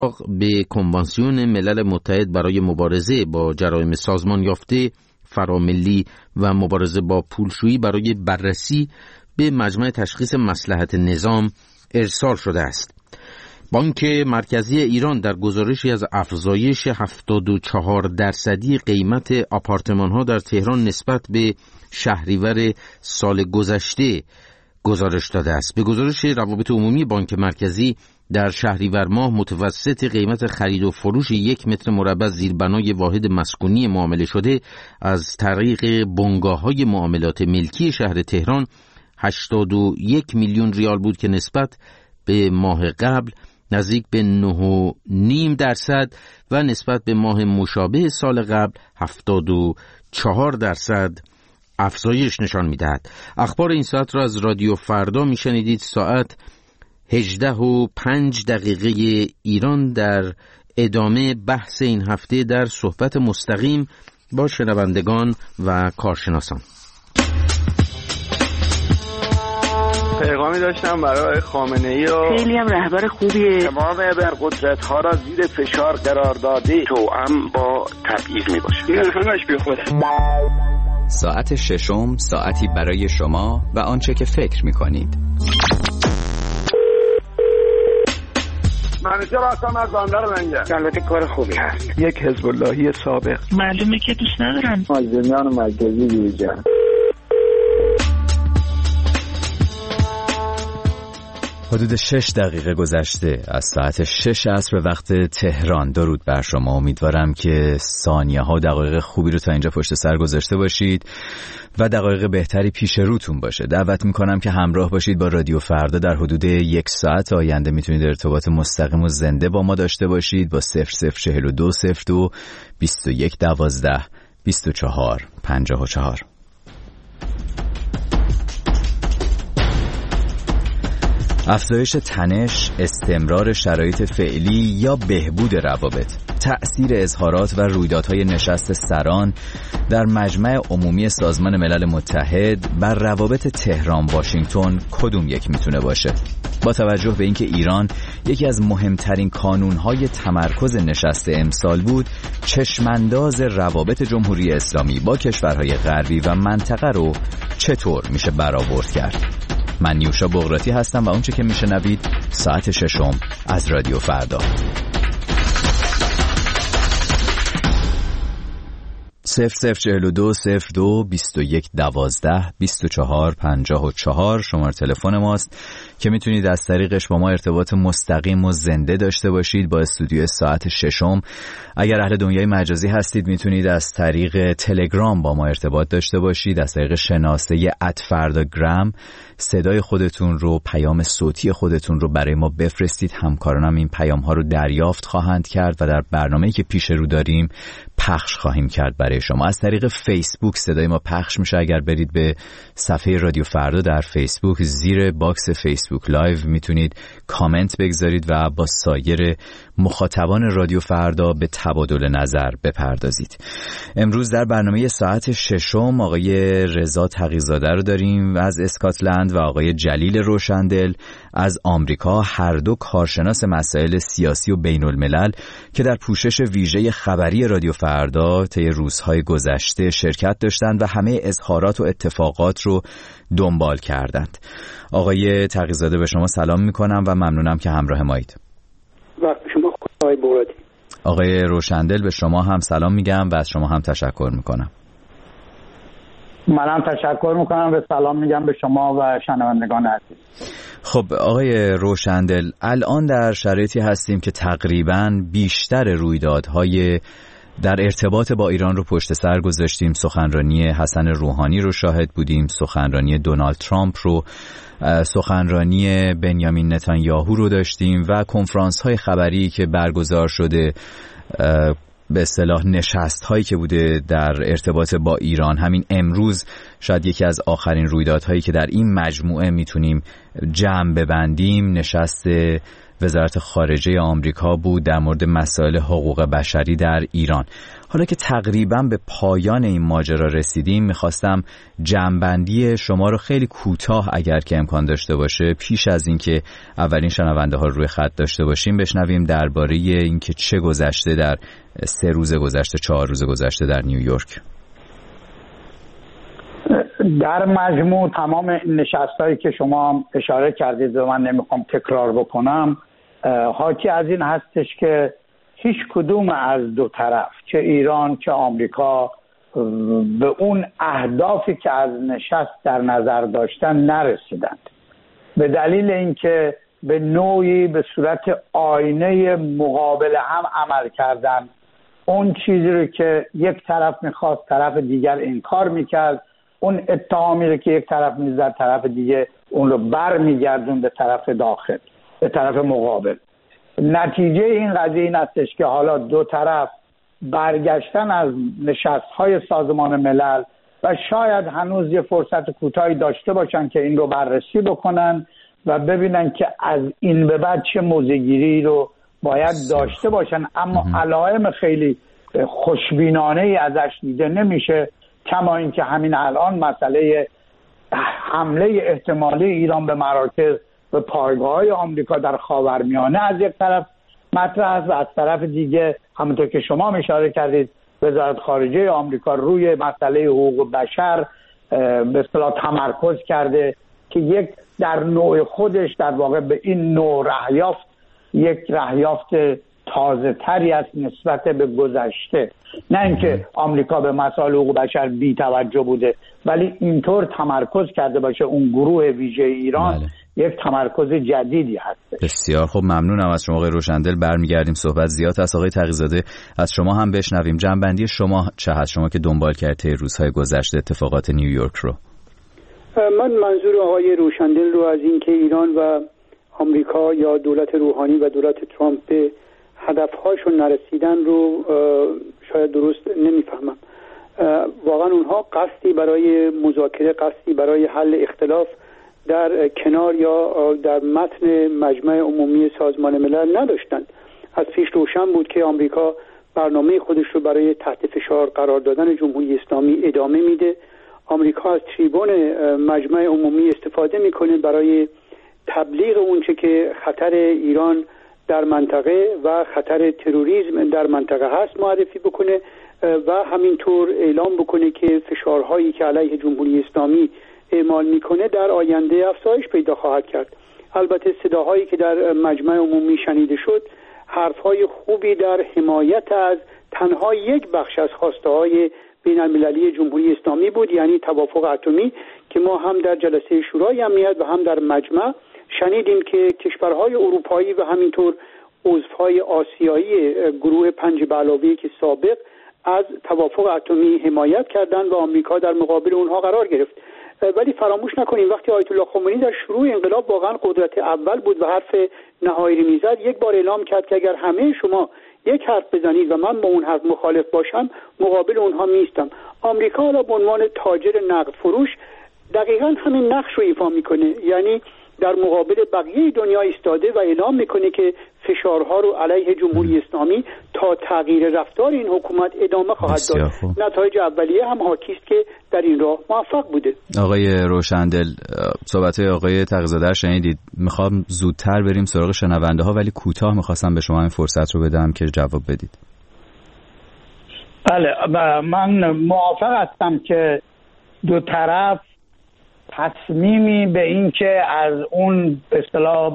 به کنوانسیون ملل متحد برای مبارزه با جرایم سازمان یافته فراملی و مبارزه با پولشویی برای بررسی به مجمع تشخیص مصلحت نظام ارسال شده است. بانک مرکزی ایران در گزارشی از افزایش 74% قیمت آپارتمان‌ها در تهران نسبت به شهریور سال گذشته گزارش داده است. به گزارش روابط عمومی بانک مرکزی در شهریور ماه متوسط قیمت خرید و فروش 1 متر مربع زیربنای واحد مسکونی معامله شده از طریق بنگاه‌های معاملات ملکی شهر تهران 81 میلیون ریال بود که نسبت به ماه قبل نزدیک به 9.5% و نسبت به ماه مشابه سال قبل 74% افزایش نشان می‌دهد. اخبار این ساعت را از رادیو فردا میشنیدید. ساعت 18:05 ایران در ادامه بحث این هفته در صحبت مستقیم با شنوندگان و کارشناسان. پیغامی داشتم برای خامنه‌ای و خیلی هم رهبر خوبیه. تمام ابرقدرت‌ها را زیر فشار قرار داده توأم با تبعیض میباشه. این همش بی خوده. ساعت ششم، ساعتی برای شما و آنچه که فکر میکنید. منیجر هستم از بندر منجر. البته کار خوبی هست. یک حزب اللهی سابق. معلومه که دوست ندارن. مازندران مرکزی بیرجان. حدود 6 دقیقه گذشته از ساعت 6 عصر به وقت تهران. درود بر شما. امیدوارم که ثانیه ها دقایق خوبی رو تا اینجا پشت سر گذاشته باشید و دقایق بهتری پیش روتون باشه. دعوت میکنم که همراه باشید با رادیو فردا. در حدود 1 ساعت آینده میتونید ارتباط مستقیم و زنده با ما داشته باشید با 004202 2112 24 54. افزایش تنش، استمرار شرایط فعلی یا بهبود روابط، تأثیر اظهارات و رویدادهای نشست سران در مجمع عمومی سازمان ملل متحد بر روابط تهران واشنگتن کدوم یک میتونه باشه؟ با توجه به اینکه ایران یکی از مهمترین کانونهای تمرکز نشست امسال بود، چشمانداز روابط جمهوری اسلامی با کشورهای غربی و منطقه رو چطور میشه برآورد کرد؟ من نیوشا بغراتی هستم و اونچه که میشنوید ساعت ششم از رادیو فردا. 004202 2112 24 54 شماره تلفن ماست که میتونید از طریقش با ما ارتباط مستقیم و زنده داشته باشید با استودیو ساعت ششم. اگر اهل دنیای مجازی هستید میتونید از طریق تلگرام با ما ارتباط داشته باشید، از طریق شناسه @فرداگرام صدای خودتون رو، پیام صوتی خودتون رو برای ما بفرستید. همکارانم این پیام ها رو دریافت خواهند کرد و در برنامه‌ای که پیش رو داریم پخش خواهیم کرد برای شما. از طریق فیسبوک صدای ما پخش میشه. اگر برید به صفحه رادیو فردا در فیسبوک، زیر باکس فیسبوک لایو میتونید کامنت بگذارید و با سایر مخاطبان رادیو فردا به تبادل نظر بپردازید. امروز در برنامه ساعت ششم آقای رضا تقی‌زاده رو داریم از اسکاتلند و آقای جلیل روشندل از آمریکا، هر دو کارشناس مسائل سیاسی و بین الملل که در پوشش ویژه خبری رادیو فردا طی روزهای گذشته شرکت داشتند و همه اظهارات و اتفاقات رو دنبال کردند. آقای تقی‌زاده به شما سلام میکنم و ممنونم که همراه مایید. وقت شما آقای بغراتی. آقای روشندل به شما هم سلام میگم و از شما هم تشکر میکنم. منم تشکر میکنم و سلام میگم به شما و شنوندگان عزیز. خب آقای روشندل، الان در شرایطی هستیم که تقریباً بیشتر رویدادهای در ارتباط با ایران رو پشت سر گذاشتیم. سخنرانی حسن روحانی رو شاهد بودیم، سخنرانی دونالد ترامپ رو، سخنرانی بنیامین نتانیاهو رو داشتیم و کنفرانس‌های خبری که برگزار شده، به اصطلاح نشست هایی که بوده در ارتباط با ایران. همین امروز شاید یکی از آخرین رویدادهایی که در این مجموعه میتونیم جمع ببندیم، نشست وزارت خارجه آمریکا بود در مورد مسائل حقوق بشری در ایران. حالا که تقریبا به پایان این ماجرا رسیدیم، میخواستم جمع‌بندی شما رو خیلی کوتاه اگر که امکان داشته باشه پیش از اینکه اولین شنونده ها رو روی خط داشته باشیم بشنویم درباره اینکه چه گذشته در 3 روز گذشته 4 روز گذشته در نیویورک. در مجموع تمام نشستایی که شما اشاره کردید و من نمیخوام تکرار بکنم حاکی از این هستش که هیچ کدوم از دو طرف چه ایران چه آمریکا به اون اهدافی که از نشست در نظر داشتن نرسیدند، به دلیل اینکه به نوعی به صورت آینه مقابل هم عمل کردن. اون چیزی رو که یک طرف میخواست طرف دیگر انکار میکرد، اون اتهامی رو که یک طرف میزد طرف دیگه اون رو بر میگردون به طرف داخل، به طرف مقابل. نتیجه این قضیه این هستش که حالا دو طرف برگشتن از نشست‌های سازمان ملل و شاید هنوز یه فرصت کوتاهی داشته باشن که این رو بررسی بکنن و ببینن که از این به بعد چه موضع‌گیری رو باید داشته باشن. اما علائم خیلی خوشبینانه‌ای ازش دیده نمیشه، کما اینکه همین الان مسئله حمله احتمالی ایران به مراکز و پایگاه‌های آمریکا در خاورمیانه از یک طرف مطرح است و از طرف دیگه همونطور که شما اشاره کردید وزارت خارجه آمریکا روی مسئله حقوق بشر به اصطلاح تمرکز کرده که یک در نوع خودش در واقع به این نوع رهیافت یک رهیافت تازه تری است نسبت به گذشته. نه اینکه آمریکا به مسائل حقوق بشر بی توجه بوده، ولی اینطور تمرکز کرده باشه اون گروه ویژه ایران. بله. یک تمرکز جدیدی هست. بسیار خب، ممنونم از شما آقای روشندل. برمیگردیم صحبت زیاد از آقای تقی‌زاده از شما هم بشنویم. جنبندی شما چه هست، شما که دنبال کردید روزهای گذشته اتفاقات نیویورک رو؟ من منظور آقای روشندل رو از اینکه ایران و آمریکا یا دولت روحانی و دولت ترامپ به هدفهاشون نرسیدن رو شاید درست نمیفهمم. واقعا اونها قصدی برای مذاکره، قصدی برای حل اختلاف در کنار یا در متن مجمع عمومی سازمان ملل نداشتند. از پیش روشن بود که آمریکا برنامه خودش رو برای تحت فشار قرار دادن جمهوری اسلامی ادامه میده. آمریکا از تریبون مجمع عمومی استفاده میکنه برای تبلیغ اونچه که خطر ایران در منطقه و خطر تروریسم در منطقه هست معرفی بکنه و همینطور اعلام بکنه که فشارهایی که علیه جمهوری اسلامی اعمال میکنه در آینده افزایش پیدا خواهد کرد. البته صداهایی که در مجمع عمومی شنیده شد حرفهای خوبی در حمایت از تنها یک بخش از خواسته‌های بین المللی جمهوری اسلامی بود، یعنی توافق اتمی، که ما هم در جلسه شورای امنیت و هم در مجمع شنیدیم که کشورهای اروپایی و همینطور عضوهای آسیایی گروه 5 به علاوه که سابق از توافق اتمی حمایت کردند و آمریکا در مقابل اونها قرار گرفت. ولی فراموش نکنیم وقتی آیت الله خمینی در شروع انقلاب واقعا قدرت اول بود و حرف نهایی رو میزد، یک بار اعلام کرد که اگر همه شما یک حرف بزنید و من با اون حرف مخالف باشم مقابل اونها میستم. آمریکا حالا به عنوان تاجر نقد فروش دقیقاً همین نقش رو ایفا میکنه، یعنی در مقابل بقیه دنیا ایستاده و اعلام میکنه که فشارها رو علیه جمهوری اسلامی تا تغییر رفتار این حکومت ادامه خواهد داد. نتایج اولیه هم حاکی است که در این راه موفق بوده. آقای روشندل، صحبت‌های آقای تقی‌زاده شنیدید. میخوام زودتر بریم سراغ شنونده ها ولی کوتاه میخواستم به شما این فرصت رو بدم که جواب بدید. بله، من موافق هستم که دو طرف تصمیمی به این که از اون به اصطلاح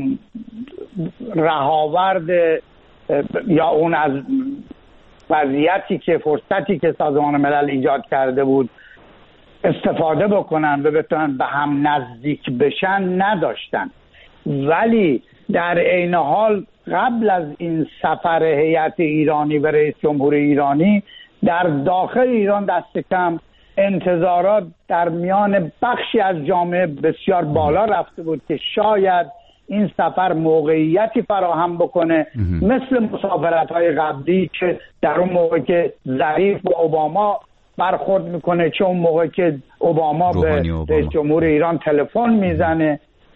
رهاورد یا اون از وضعیتی که فرصتی که سازمان ملل ایجاد کرده بود استفاده بکنن و بتونن به هم نزدیک بشن نداشتن. ولی در عین حال قبل از این سفر هیئت ایرانی و رئیس جمهور ایرانی در داخل ایران دست کم انتظارات در میان بخشی از جامعه بسیار بالا رفته بود که شاید این سفر موقعیتی فراهم بکنه مثل مسافرت‌های قبلی که در اون موقع که ظریف با اوباما برخورد میکنه، چه اون موقع که اوباما به رئیس جمهور ایران تلفن میزنه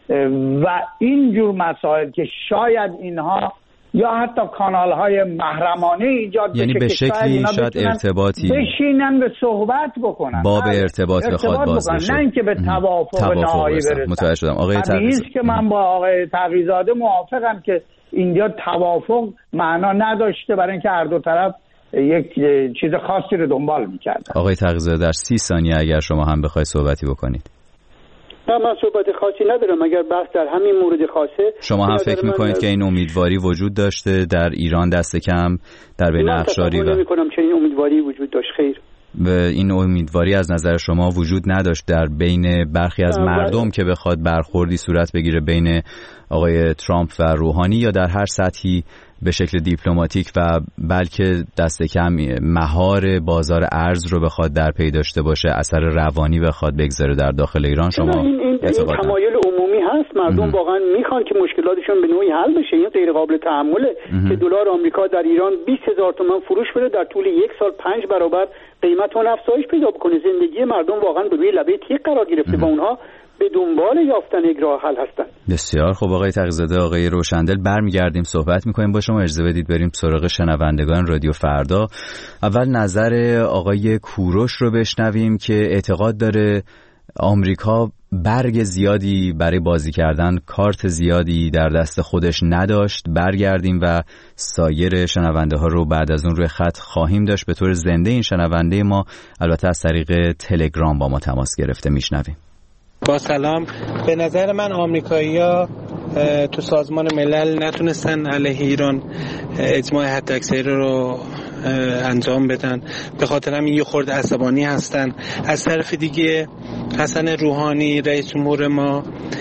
و اینجور مسائل که شاید اینها یا حتی کانال‌های محرمانه ایجاد یعنی به شکلی شاید ارتباطی بشینن به صحبت بکنن، باب ارتباط بخواد باز بشه، نه اینکه به توافق نهایی برسن. متوجه شدم آقای تقی‌زاده که من با آقای تقی‌زاده موافقم که اینجا توافق معنا نداشته، برای اینکه هر دو طرف یک چیز خاصی رو دنبال می‌کردن. آقای تقی‌زاده در 30 ثانیه اگر شما هم بخواید صحبتی بکنید. نه من صحبت خاصی ندارم. اگر بحث در همین مورد خاصه، شما هم فکر میکنید که این امیدواری وجود داشته در ایران دست کم در بین اقشاری؟ من نمی‌کنم چنین امیدواری وجود داشت. خیر، این امیدواری از نظر شما وجود نداشت در بین برخی از مردم که بخواد برخوردی صورت بگیره بین آقای ترامپ و روحانی، یا در هر سطحی به شکل دیپلماتیک و بلکه دست کم مهار بازار ارز رو بخواد در پی داشته باشه، اثر روانی بخواد بگذاره در داخل ایران؟ شما این تمایل عمومی هست، مردم واقعا میخوان که مشکلاتشون به نوعی حل بشه. این غیر قابل تحمله که دلار آمریکا در ایران 20,000 تومان فروش بره، در طول یک سال 5 برابر قیمت اون افزایش پیدا بکنه. زندگی مردم واقعا به روی لبه تیغ قرار گرفته و اونها به دنبال یافتن یک راه حل هستن. بسیار خوب آقای تقی‌زاده، آقای روشندل، برمیگردیم صحبت میکنیم با شما. اجازه بدید بریم سراغ شنوندگان رادیو فردا. اول نظر آقای کوروش رو بشنویم که اعتقاد داره آمریکا برگ زیادی برای بازی کردن، کارت زیادی در دست خودش نداشت. برگردیم و سایر شنونده ها رو بعد از اون روی خط خواهیم داشت. به طور زنده این شنونده ما البته از طریق تلگرام با ما تماس گرفته، میشنویم. با سلام. به نظر من آمریکایی‌ها تو سازمان ملل نتونستن علیه ایران اجماع حداکثری رو انجام بدن، به خاطر همین یه خورده عصبانی هستن. از طرف دیگه حسن روحانی رئیس جمهور ما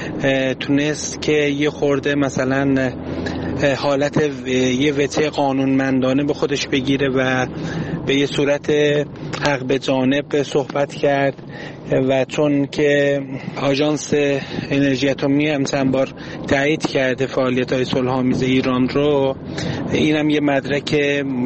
تونست که یه خورده مثلا حالت یه وجه قانونمندانه به خودش بگیره و به یه صورت حق به جانب صحبت کرد و چون که آژانس انرژی اتمی هم چند بار تایید کرده فعالیت‌های صلح‌آمیز ایران رو، اینم یه مدرک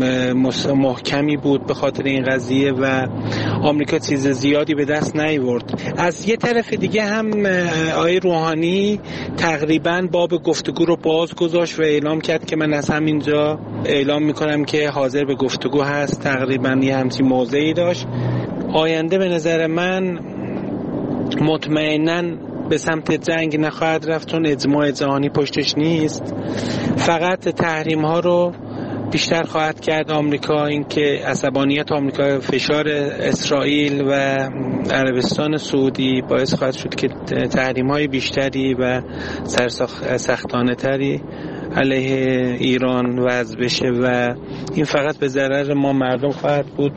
محکمی بود به خاطر این قضیه و آمریکا چیز زیادی به دست نیاورد. از یه طرف دیگه هم آقای روحانی تقریباً باب گفتگو رو باز گذاشت و اعلام کرد که من از همینجا اعلام میکنم که حاضر به گفتگو هست. تقریباً یه همچین موضعی داشت. آینده به نظر من مطمئناً به سمت جنگ نخواهد رفت، چون اجماع جهانی پشتش نیست. فقط تحریم ها رو بیشتر خواهد کرد آمریکا. اینکه عصبانیت آمریکا، فشار اسرائیل و عربستان سعودی باعث خواهد شد که تحریم های بیشتری و سختانه تری علیه ایران وضع بشه و این فقط به ضرر ما مردم خواهد بود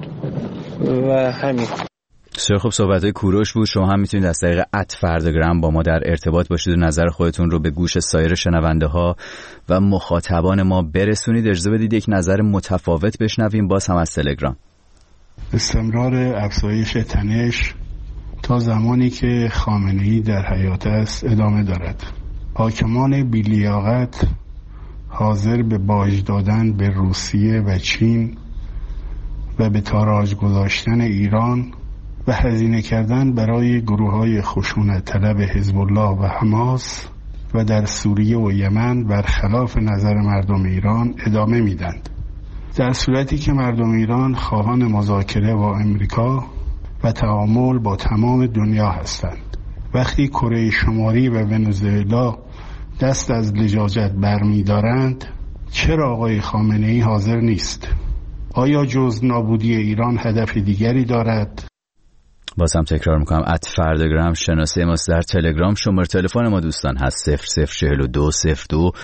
و همین. بسیار خوب، صحبت‌های کوروش بود. شما هم میتونید از طریق @فرداگرام با ما در ارتباط باشید و نظر خودتون رو به گوش سایر شنونده‌ها و مخاطبان ما برسونید. اجازه بدید یک نظر متفاوت بشنویم باز هم از تلگرام. استمرار افزایش تنش تا زمانی که خامنه‌ای در حیات است ادامه دارد. حاکمان بی‌لیاقت حاضر به باج دادن به روسیه و چین و به تاراج گذاشتن ایران و هزینه کردن برای گروه‌های خشونت طلب حزب الله و حماس و در سوریه و یمن برخلاف نظر مردم ایران ادامه میدند، در صورتی که مردم ایران خواهان مذاکره با امریکا و تعامل با تمام دنیا هستند. وقتی کره شمالی و ونزوئلا دست از لجاجت برمی دارند، چرا آقای خامنه‌ای حاضر نیست؟ آیا جز نابودی ایران هدف دیگری دارد؟ باز هم تکرار میکنم @فرداگرام شناسه ماست در تلگرام. شماره تلفن ما دوستان هست 004202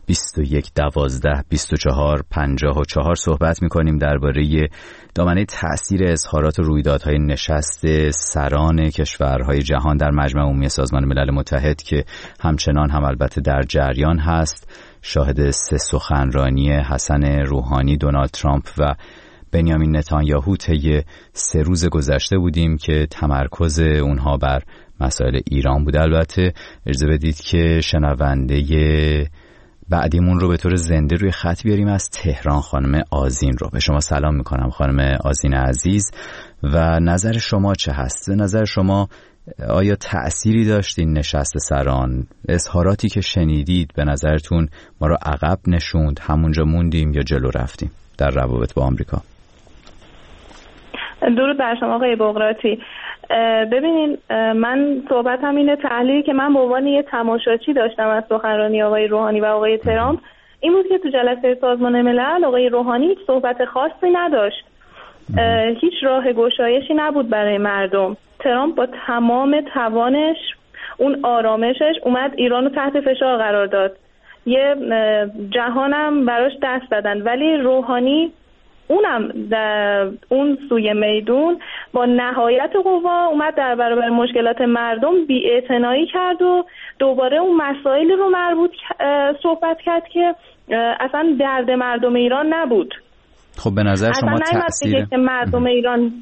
2112 24 54. صحبت میکنیم درباره دامنه تأثیر اظهارات و رویدادهای نشست سران کشورهای جهان در مجمع عمومی سازمان ملل متحد که همچنان هم البته در جریان هست. شاهد 3 سخنرانی حسن روحانی، دونالد ترامپ و بنیامین نتانیاهو طی 3 روز گذشته بودیم که تمرکز اونها بر مسائل ایران بود. البته اجازه بدید که شنونده بعدیمون رو به طور زنده روی خط بیاریم از تهران، خانم آذین رو. به شما سلام میکنم خانم آذین عزیز و نظر شما چه هست؟ نظر شما آیا تأثیری داشت این نشست سران؟ اظهاراتی که شنیدید به نظرتون ما رو عقب نشوند، همونجا موندیم یا جلو رفتیم در روابط با آمریکا؟ درود بر شما آقای بغراتی. ببینین من صحبتم اینه، تحلیلی که من به عنوان یه تماشاچی داشتم از سخنرانی آقای روحانی و آقای ترامپ این بود که تو جلسه سازمان ملل آقای روحانی هیچ صحبت خاصی نداشت، هیچ راه گشایشی نبود برای مردم. ترامپ با تمام توانش، اون آرامشش اومد ایران رو تحت فشار قرار داد، یه جهانم براش دست دادن، ولی روحانی اونم در اون سوی میدون با نهایت قوا اومد در برابر مشکلات مردم بی‌اعتنایی کرد و دوباره اون مسائلی رو مربوط صحبت کرد که اصلا درد مردم ایران نبود. خب به نظر شما تأثیر که مردم ایران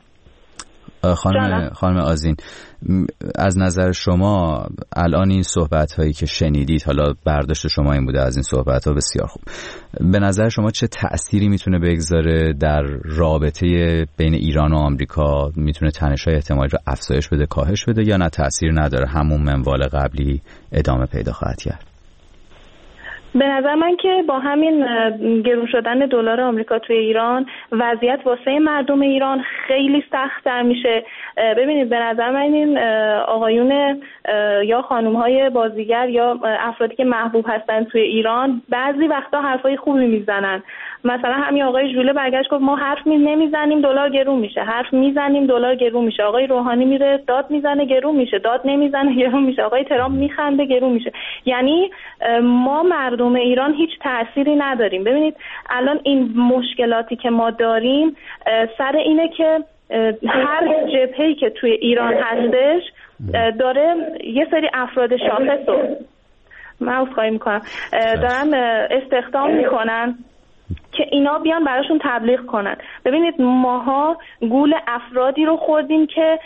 خانم آذین، از نظر شما الان این صحبت هایی که شنیدید، حالا برداشت شما این بوده از این صحبت ها، بسیار خوب، به نظر شما چه تأثیری میتونه بگذاره در رابطه بین ایران و آمریکا؟ میتونه تنش‌های احتمالی رو افزایش بده، کاهش بده، یا نه تأثیر نداره، همون منوال قبلی ادامه پیدا خواهد کرد؟ به نظر من که با همین گرون شدن دلار آمریکا توی ایران وضعیت واسه مردم ایران خیلی سخت‌تر میشه. ببینید به نظر من این آقایون یا خانم‌های بازیگر یا افرادی که محبوب هستن توی ایران بعضی وقتا حرفای خوبی میزنن. مثلا همین آقای ژوله برگشت گفت ما حرف نمیزنیم دلار گرون میشه، حرف میزنیم دلار گرون میشه. آقای روحانی میره داد میزنه گرون میشه، داد نمیزنه گرون میشه. آقای ترامپ میخنده گرون میشه. یعنی ما مردم ایران هیچ تأثیری نداریم. ببینید الان این مشکلاتی که ما داریم سر اینه که هر جبهه‌ای که توی ایران هستش داره یه سری افراد شاخص رو من عذرخواهی میکنم دارن استخدام میکنن که اینا بیان براشون تبلیغ کنن. ببینید ماها گول افرادی رو خوردیم که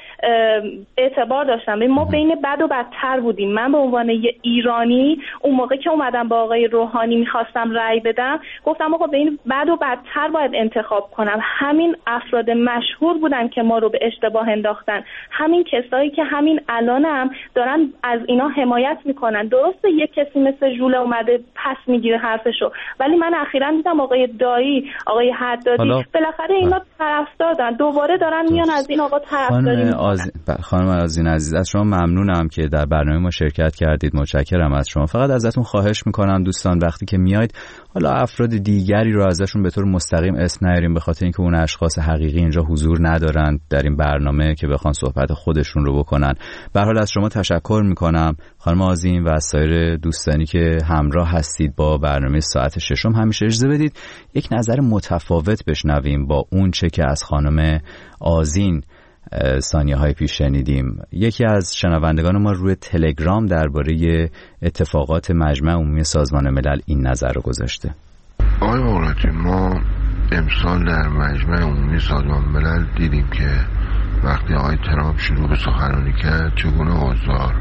اعتبار داشتن. ما بین بد و بدتر بودیم. من به عنوان یه ایرانی اون موقع که اومدم با آقای روحانی میخواستم رأی بدم گفتم آقا بین بد و بدتر باید انتخاب کنم. همین افراد مشهور بودن که ما رو به اشتباه انداختن، همین کسایی که همین الانم دارن از اینا حمایت میکنن. درسته یک کسی مثل ژوله اومده پس میگیره حرفشو، ولی من اخیراً دیدم آقای دایی، آقای حدادی بالاخره اینا طرفدار دارن، دوباره دارن میان از این آقا طرفداری میکنن. خانم آذین عزیز، از شما ممنونم که در برنامه ما شرکت کردید، متشکرم از شما. فقط ازتون خواهش میکنم دوستان وقتی که میاید حالا افراد دیگری رو ازشون به طور مستقیم اسم نیاریم، به خاطر اینکه اون اشخاص حقیقی اینجا حضور ندارن در این برنامه که بخوان صحبت خودشون رو بکنن. به هر حال از شما تشکر میکنم خانم آذین و از سایر دوستانی که همراه هستید با برنامه ساعت ششم. همیشه اجازه بدید یک نظر متفاوت بشنویم با اون چه که از خانم آذین ثانیه های پیش شنیدیم. یکی از شنوندگان ما روی تلگرام درباره اتفاقات مجمع عمومی سازمان ملل این نظر رو گذاشته. آقای بغراتی، ما امسال در مجمع عمومی سازمان ملل دیدیم که وقتی آقای ترامپ شروع به سخنرانی کرد چگونه حضار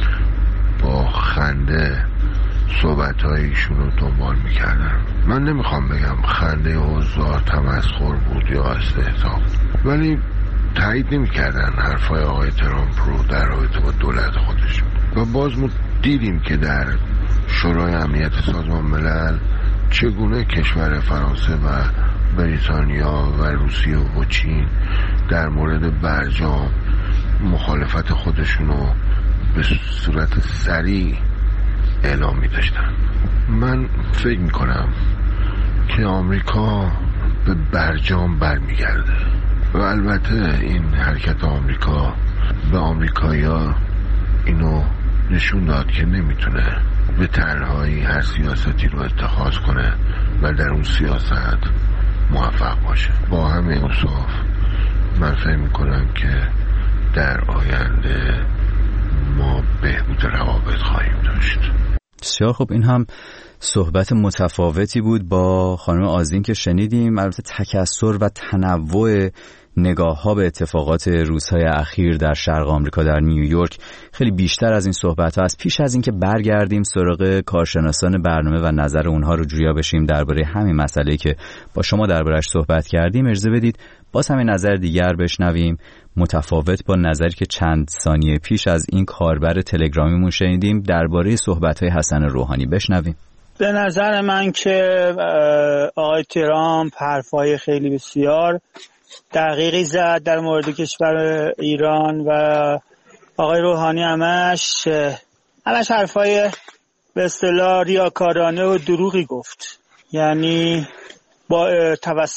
با خنده صحبت‌های ایشون رو دنبال می‌کردن. من نمیخوام بگم خنده حضار تمسخر بود یا استهزاء، ولی تایید نمی‌کردن حرفای آقای ترامپ رو در رابطه با دولت خودشون. و باز ما دیدیم که در شورای امنیت سازمان ملل چگونه کشور فرانسه و بریتانیا و روسیه و چین در مورد برجام مخالفت خودشون رو به صورت سریع اعلام می داشتن. من فکر می کنم که آمریکا به برجام برمیگرده و البته این حرکت آمریکا به آمریکایی‌ها اینو نشون داد که نمیتونه به تنهایی هر سیاستی رو اتخاذ کنه و در اون سیاست موفق باشه. با همه اوصاف من فکر می کنم که در آینده ما بهبود روابط خواهیم داشت. بسیار خب، این هم صحبت متفاوتی بود با خانم آذین که شنیدیم. البته تکثر و تنوع نگاه ها به اتفاقات روزهای اخیر در شرق آمریکا در نیویورک خیلی بیشتر از این صحبت ها است. پیش از اینکه برگردیم سراغ کارشناسان برنامه و نظر اونها رو جویا بشیم درباره همین مسئله که با شما دربارش صحبت کردیم، اجازه بدید باز همین نظر دیگر بشنویم متفاوت با نظری که چند ثانیه پیش از این کاربر تلگرامیمون شنیدیم درباره صحبت‌های حسن روحانی. بشنویم. به نظر من که آقای ترامپ حرفای خیلی بسیار دقیقی زد در مورد کشور ایران و آقای روحانی همش حرفای به اصطلاح ریاکارانه و دروغی گفت. یعنی با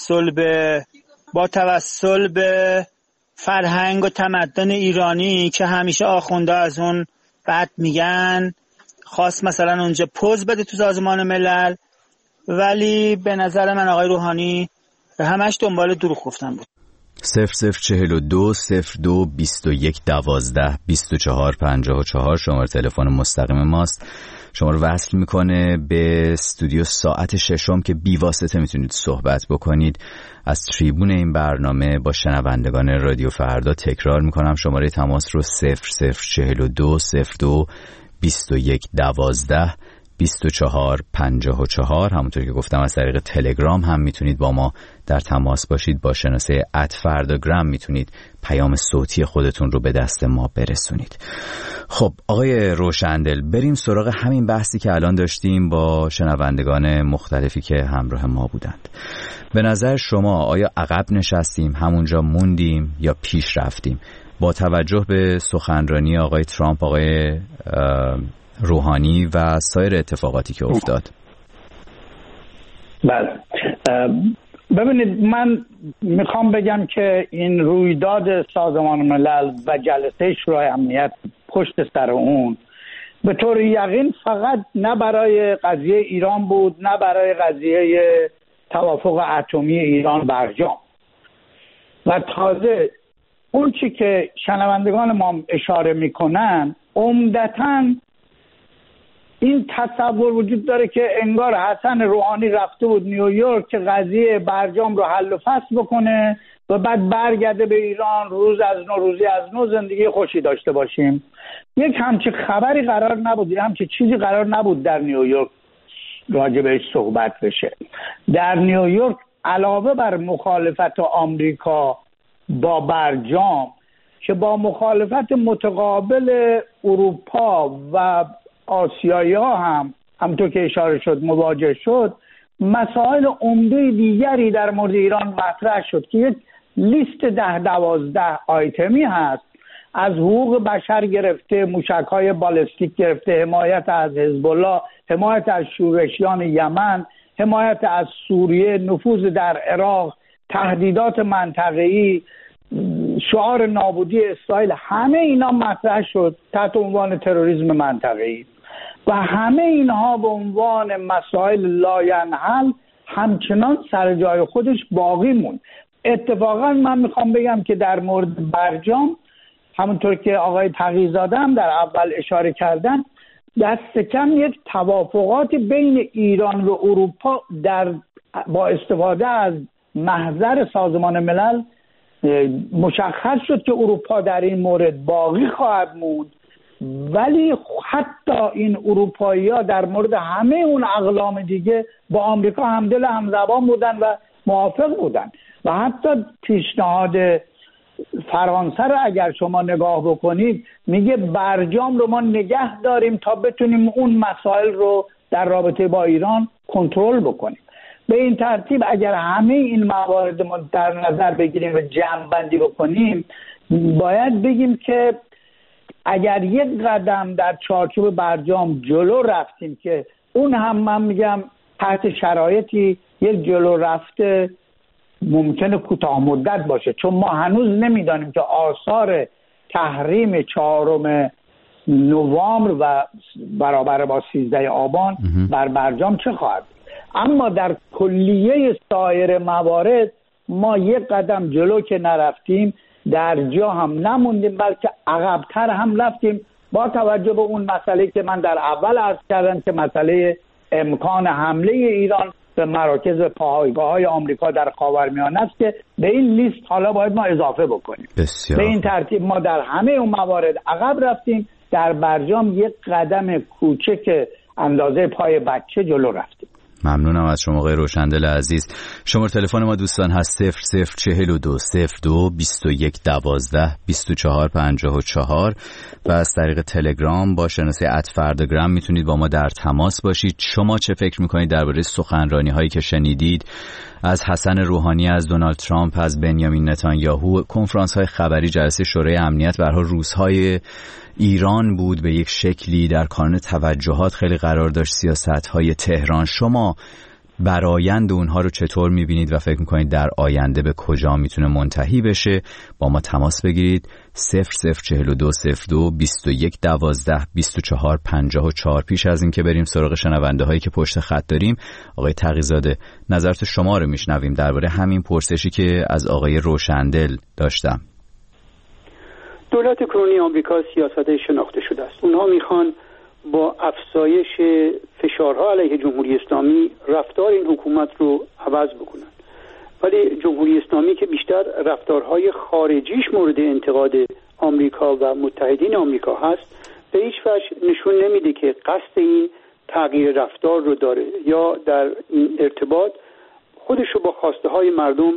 توسل به فرهنگ و تمدن ایرانی که همیشه آخونده از اون بد میگن خواست مثلا اونجا پوز بده تو سازمان ملل، ولی به نظر من آقای روحانی همش دنبال دروغ گفتن بود. 0042 02 21 12 24 54 شماره تلفن مستقیم ماست. شما رو وصل میکنه به استودیو ساعت ششم که بی واسطه میتونید صحبت بکنید. از تریبون این برنامه با شنوندگان رادیو فردا تکرار میکنم شماره تماس رو 0042 02 21 12 24 54. همونطور که گفتم از طریق تلگرام هم میتونید با ما در تماس باشید. با شناسه @فرداگرام میتونید پیام صوتی خودتون رو به دست ما برسونید. خب آقای روشندل، بریم سراغ همین بحثی که الان داشتیم با شنوندگان مختلفی که همراه ما بودند. به نظر شما آیا عقب نشستیم، همونجا موندیم یا پیش رفتیم با توجه به سخنرانی آقای ترامپ، آقای روحانی و سایر اتفاقاتی که افتاد؟ بله، ببینید من میخوام بگم که این رویداد سازمان ملل و جلسه شورای امنیت پشت سر اون به طور یقین فقط نه برای قضیه ایران بود، نه برای قضیه توافق اتمی ایران برجام. و تازه اون چی که شنوندگان ما اشاره میکنن عمدتاً این تصور وجود داره که انگار حسن روحانی رفته بود نیویورک که قضیه برجام رو حل و فصل بکنه و بعد برگرده به ایران، روز از نو زندگی خوشی داشته باشیم. یک همچین خبری قرار نبود، همچین چیزی قرار نبود در نیویورک راجع بهش صحبت بشه. در نیویورک علاوه بر مخالفت آمریکا با برجام که با مخالفت متقابل اروپا و آسیایی ها هم همونطور که اشاره شد مواجه شد، مسائل عمده دیگری در مورد ایران مطرح شد که یک لیست 10-12 آیتمی هست، از حقوق بشر گرفته، موشک‌های بالستیک گرفته، حمایت از حزب الله، حمایت از شورشیان یمن، حمایت از سوریه، نفوذ در عراق، تهدیدات منطقه‌ای، شعار نابودی اسرائیل، همه اینا مطرح شد تحت عنوان تروریسم منطقه‌ای و همه اینها به عنوان مسائل لاینحل همچنان سر جای خودش باقی موند. اتفاقا من میخوام بگم که در مورد برجام همونطور که آقای تقی‌زاده هم در اول اشاره کردن، دست کم یک توافقات بین ایران و اروپا با استفاده از محضر سازمان ملل مشخص شد که اروپا در این مورد باقی خواهد موند، ولی حتی این اروپایی‌ها در مورد همه اون اقلام دیگه با آمریکا همدل همزبان بودن و موافق بودن و حتی پیشنهاد فرانسه رو اگر شما نگاه بکنید میگه برجام رو ما نگه داریم تا بتونیم اون مسائل رو در رابطه با ایران کنترل بکنیم. به این ترتیب اگر همه این موارد ما در نظر بگیریم و جمع‌بندی بکنیم، باید بگیم که اگر یک قدم در چارچوب برجام جلو رفتیم که اون هم من میگم تحت شرایطی یک جلو رفته ممکنه کوتاه مدت باشه، چون ما هنوز نمیدانیم که آثار تحریم 4 نوامبر و برابر با 13 آبان بر برجام چه خواهد. اما در کلیه سایر موارد ما یک قدم جلو که نرفتیم در جا هم نموندیم، بلکه عقب‌تر هم رفتیم با توجه به اون مسئله که من در اول عرض کردم که مسئله امکان حمله ایران به مراکز پایگاه‌های آمریکا در خاورمیانه است که به این لیست حالا باید ما اضافه بکنیم. بسیار. به این ترتیب ما در همه اون موارد عقب رفتیم، در برجام یک قدم کوچک اندازه پای بچه جلو رفتیم. ممنونم از شما آقای روشندل عزیز. شماره تلفن ما دوستان هست 0042 02 21 12 24 54 و از طریق تلگرام با شناسه @فرداگرام میتونید با ما در تماس باشید. شما چه فکر میکنید درباره سخنرانی هایی که شنیدید از حسن روحانی، از دونالد ترامپ، از بنیامین نتانیاهو، کنفرانس های خبری، جلسه شورای امنیت؟ به هر حال روزهای ایران بود، به یک شکلی در کانون توجهات خیلی قرار داشت سیاست های تهران. شما برآیند اونها رو چطور میبینید و فکر میکنید در آینده به کجا میتونه منتهی بشه؟ با ما تماس بگیرید 0042 02 21 12 24 54. پیش از اینکه بریم سراغ شنونده هایی که پشت خط داریم، آقای تقی‌زاده نظرت شما رو میشنویم درباره همین پرسشی که از آقای روشندل داشتم. دولت کنونی آمریکا سیاست شناخته شده است. اونها میخوان با افزایش فشارها علیه جمهوری اسلامی رفتار این حکومت رو عوض بکنن، ولی جمهوری اسلامی که بیشتر رفتارهای خارجیش مورد انتقاد آمریکا و متحدین آمریکا هست، به هیچ وجه نشون نمیده که قصد این تغییر رفتار رو داره یا در این ارتباط خودش رو با خواسته های مردم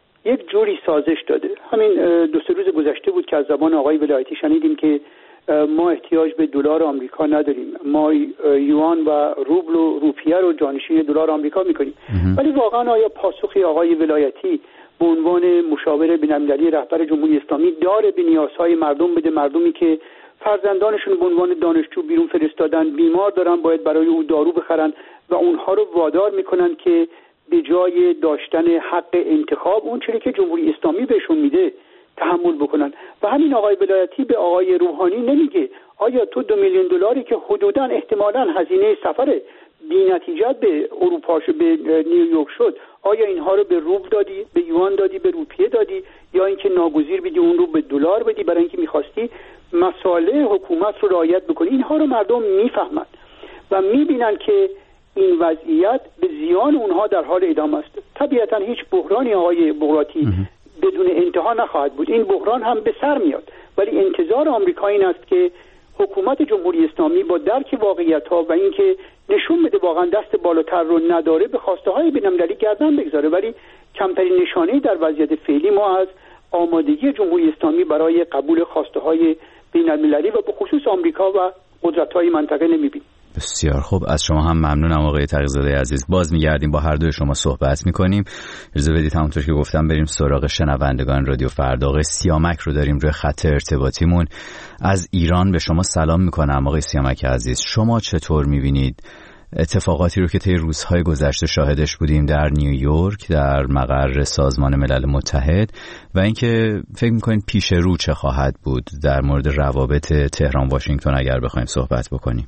یک جوری سازش داده. همین 2-3 روز گذشته بود که از زبان آقای ولایتی شنیدیم که ما احتیاج به دلار آمریکا نداریم، ما یوان و روبل و روپیه رو جانشین دلار آمریکا میکنیم. ولی واقعا آیا پاسخی آقای ولایتی به عنوان مشاور بین‌المللی رهبر جمهوری اسلامی داره به نیازهای مردم بده؟ مردمی که فرزندانشون به عنوان دانشجو بیرون فرستادن، بیمار دارن، باید برای او دارو بخرن و اونها رو وادار میکنن که به جای داشتن حق انتخاب اون چیزی که جمهوری اسلامی بهشون میده تحمل بکنن. و همین آقای ولایتی به آقای روحانی نمیگه آیا تو 2 میلیون دلاری که حدوداً احتمالاً هزینه سفر بی‌نتیجه به اروپا به نیویورک شد، آیا اینها رو به روبل دادی، به یوان دادی، به روپیه دادی، یا اینکه ناگزیر بدی اون رو به دلار بدی برای اینکه می‌خواستی مصالح حکومت رو رعایت بکنی؟ اینها رو مردم میفهمند و میبینن که این وضعیت به زیان اونها در حال ادامه است. طبیعتاً هیچ بحرانی آقای بغراتی بدون انتها نخواهد بود. این بحران هم به سر میاد، ولی انتظار آمریکا این است که حکومت جمهوری اسلامی با درک واقعیت‌ها و اینکه نشون بده واقعا دست بالاتر رو نداره به خواسته‌های بین‌المللی گردن بگذاره. ولی کمترین نشانه‌ای در وضعیت فعلی ما از آمادگی جمهوری اسلامی برای قبول خواسته‌های بین‌المللی و به خصوص آمریکا و قدرت‌های منطقه نمی‌بینیم. بسیار خوب، از شما هم ممنونم آقای تقی‌زاده عزیز. باز میگردیم با هر دوی شما صحبت میکنیم. اجازه بدید همونطور که گفتم بریم سراغ شنوندگان رادیو فردا. آقای سیامک رو داریم روی خط ارتباطیمون از ایران. به شما سلام میکنم آقای سیامک عزیز. شما چطور میبینید اتفاقاتی رو که طی روزهای گذشته شاهدش بودیم در نیویورک، در مقر سازمان ملل متحد، و اینکه فکر میکنید پیش رو چه خواهد بود در مورد روابط تهران واشنگتن اگر بخوایم صحبت بکنیم؟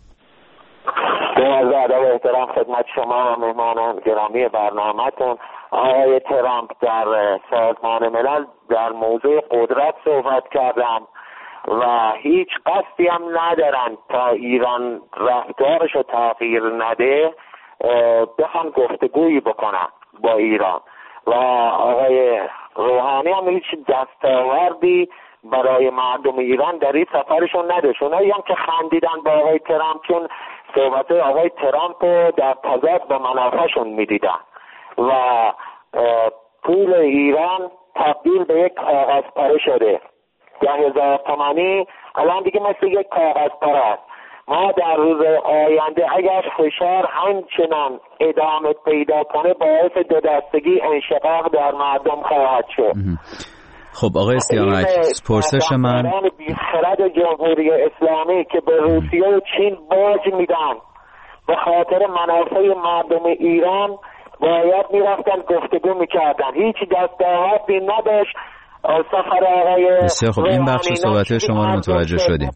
با ادب و احترام خدمت شما و مهمانان گرامی برنامه‌تون، آقای ترامپ در سازمان ملل در موضوع قدرت صحبت کردن و هیچ قصدی هم ندارن تا ایران رفتارش رو تغییر نده بخوان گفتگویی بکنن با ایران. و آقای روحانی هم هیچ دستاوردی برای مردم ایران در این سفرشون نداشت. اونایی هم که خندیدن با آقای ترامپ چون صحبت آقای ترامپ در تضاد با منافعشون میدیدن و پول ایران تبدیل به یک کاغذ پاره شده. 10,000 تومانی الان دیگه مثل یک کاغذ پاره است. ما در روز آینده اگر فشار همچنان ادامه پیدا کنه باعث دو دستگی انشقاق در مردم خواهد شد. خب آقای سیامک، پرسش من بیخرد جمهوری اسلامی که به روسیه و چین باج میدن به خاطر منافع مردم ایران باید میرفتن گفتگو میکردن. هیچ دستاوردی نداشت. سفر آقای بسیار خب، این بخش صحبت شما رو متوجه شدیم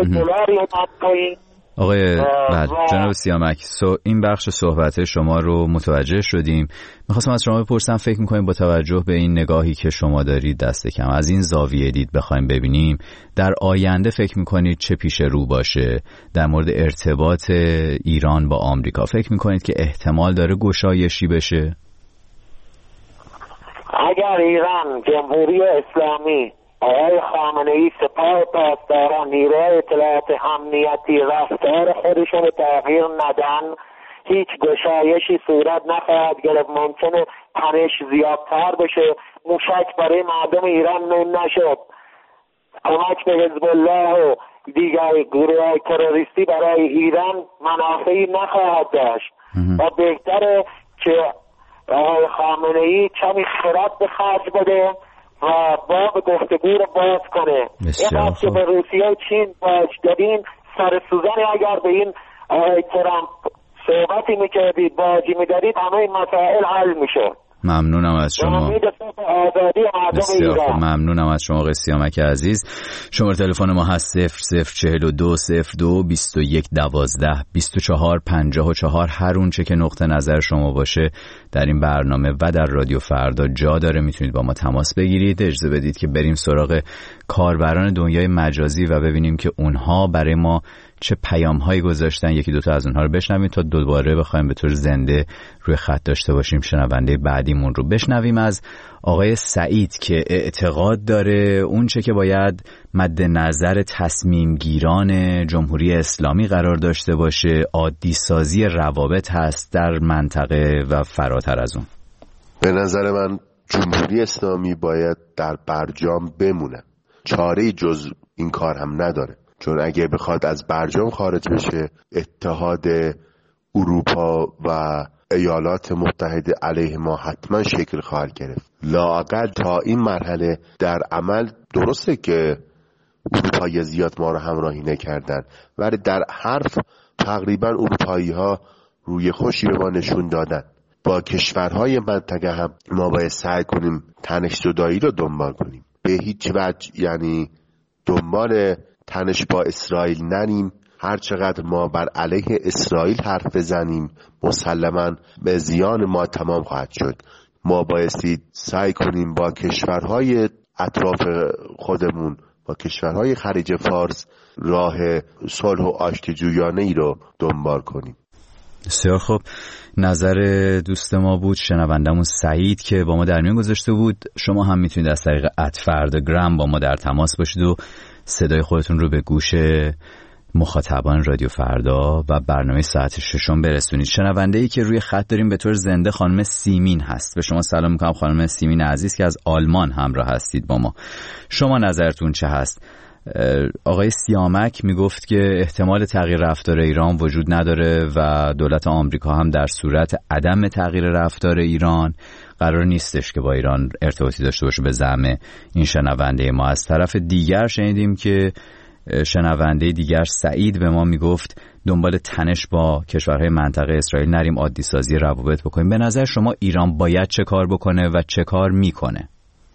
آقای جناب سیامک. این بخش صحبت شما رو متوجه شدیم. میخواستم از شما بپرسم فکر میکنیم با توجه به این نگاهی که شما دارید دست کم از این زاویه دید بخوایم ببینیم در آینده فکر میکنید چه پیش رو باشه در مورد ارتباط ایران با آمریکا؟ فکر میکنید که احتمال داره گشایشی بشه؟ اگر ایران جمهوری اسلامی آقای خامنه‌ای سپاه پاسداران نیروهای اطلاعات امنیتی رفتار خودشون رو تغییر ندن هیچ گشایشی صورت نخواهد گرفت. ممکنه تنش زیادتر بشه، موشک برای مردم ایران نشد، کمک به حزب الله و دیگر گروه‌های تروریستی برای ایران منافعی نخواهد داشت و بهتره که آقای خامنه‌ای کمی خرد به خرج بده و باب گفتگو رو باز کنه. اینقدر که به روسیه و چین باج دادین، سر سوزن اگر به این آقای ترامپ صحبتی میکردید، باجی میدادید، همه این مسائل حل میشه. ممنونم از شما. بسیار خوب، ممنونم از شما قسیامک عزیز. شماره تلفن ما هست 0042 02 21 12 24 54. هر اون چه که نقطه نظر شما باشه در این برنامه و در رادیو فردا جا داره، میتونید با ما تماس بگیرید. اجازه بدید که بریم سراغ کاربران دنیای مجازی و ببینیم که اونها برای ما چه پیام‌هایی گذاشتن. یکی دوتا از اونها رو بشنویم تا دوباره بخوایم به طور زنده روی خط داشته باشیم شنونده بعدیمون رو. بشنویم از آقای سعید که اعتقاد داره اون چه که باید مد نظر تصمیم گیران جمهوری اسلامی قرار داشته باشه عادی سازی روابط هست در منطقه و فراتر از اون. به نظر من جمهوری اسلامی باید در برجام بمونه، چاره جز این کار هم نداره، چون اگه بخواد از برجام خارج بشه اتحاد اروپا و ایالات متحده علیه ما حتما شکل خواهد گرفت. لااقل تا این مرحله در عمل درسته که اروپایی زیاد ما رو همراهی نکردن، ولی در حرف تقریبا اروپایی ها روی خوشی به ما نشون دادن. با کشورهای منطقه هم ما باید سعی کنیم تنش زدایی رو دنبال کنیم، به هیچ وجه یعنی دنبال تنش با اسرائیل نریم. هر چقدر ما بر علیه اسرائیل حرف بزنیم مسلماً به زیان ما تمام خواهد شد. ما بایستی سعی کنیم با کشورهای اطراف خودمون، با کشورهای خلیج فارس راه صلح و آشتی‌جویانه‌ای رو دنبال کنیم. بسیار خوب، نظر دوست ما بود شنوندمون سعید که با ما در میون گذاشته بود. شما هم میتونید از طریق @فرداگرام با ما در تماس باشید و صدای خودتون رو به گوش مخاطبان رادیو فردا و برنامه ساعت 6 برسونید. شنونده‌ای که روی خط داریم به طور زنده خانم سیمین هست. به شما سلام میکنم خانم سیمین عزیز که از آلمان همراه هستید با ما. شما نظرتون چه هست؟ آقای سیامک میگفت که احتمال تغییر رفتار ایران وجود نداره و دولت آمریکا هم در صورت عدم تغییر رفتار ایران قرار نیستش که با ایران ارتباطی داشته باشه به زعم این شنونده ما. از طرف دیگر شنیدیم که شنونده دیگر سعید به ما میگفت دنبال تنش با کشورهای منطقه اسرائیل نریم، عادی سازی روابط بکنیم. به نظر شما ایران باید چه کار بکنه و چه کار میکنه؟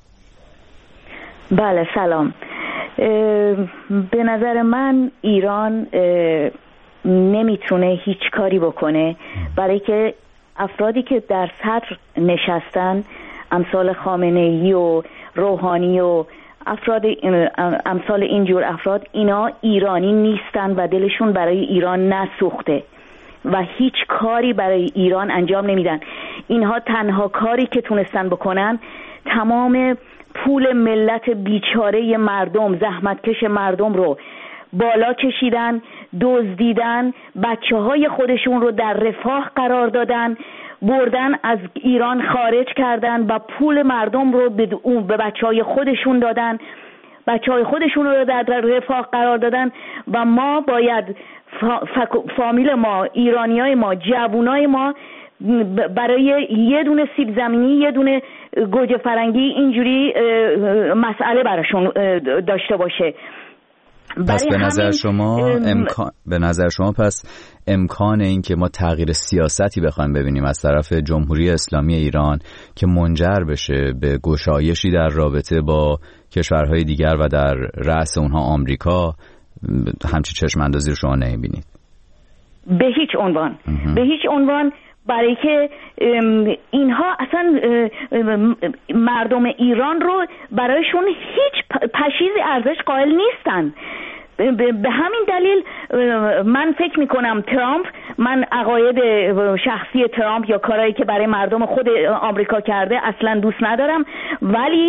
بله سلام. به نظر من ایران نمیتونه هیچ کاری بکنه، برای که افرادی که در صدر نشستن امثال خامنه‌ای و روحانی و افراد امثال اینجور افراد، اینا ایرانی نیستن و دلشون برای ایران نسوخته و هیچ کاری برای ایران انجام نمیدن. اینها تنها کاری که تونستن بکنن تمام پول ملت بیچاره مردم، زحمتکش مردم رو بالا کشیدن، دزدیدن، بچه‌های خودشون رو در رفاه قرار دادن، بردن از ایران خارج کردن و پول مردم رو به بچه‌های خودشون دادن، بچه‌های خودشون رو در رفاه قرار دادن و ما باید فامیل ما، ایرانیای ما، جوونای ما برای یه دونه سیب زمینی، یه دونه گوجه فرنگی اینجوری مسئله براشون داشته باشه. پس به نظر شما پس امکان این که ما تغییر سیاستی بخوایم ببینیم از طرف جمهوری اسلامی ایران که منجر بشه به گشایشی در رابطه با کشورهای دیگر و در رأس اونها آمریکا، همچی چشم اندازی رو شما نمیبینید؟ به هیچ عنوان برای که اینها اصلا مردم ایران رو برایشون هیچ پشیزی ارزش قائل نیستن. به همین دلیل من فکر میکنم من عقاید شخصی ترامپ یا کارهایی که برای مردم خود آمریکا کرده اصلا دوست ندارم، ولی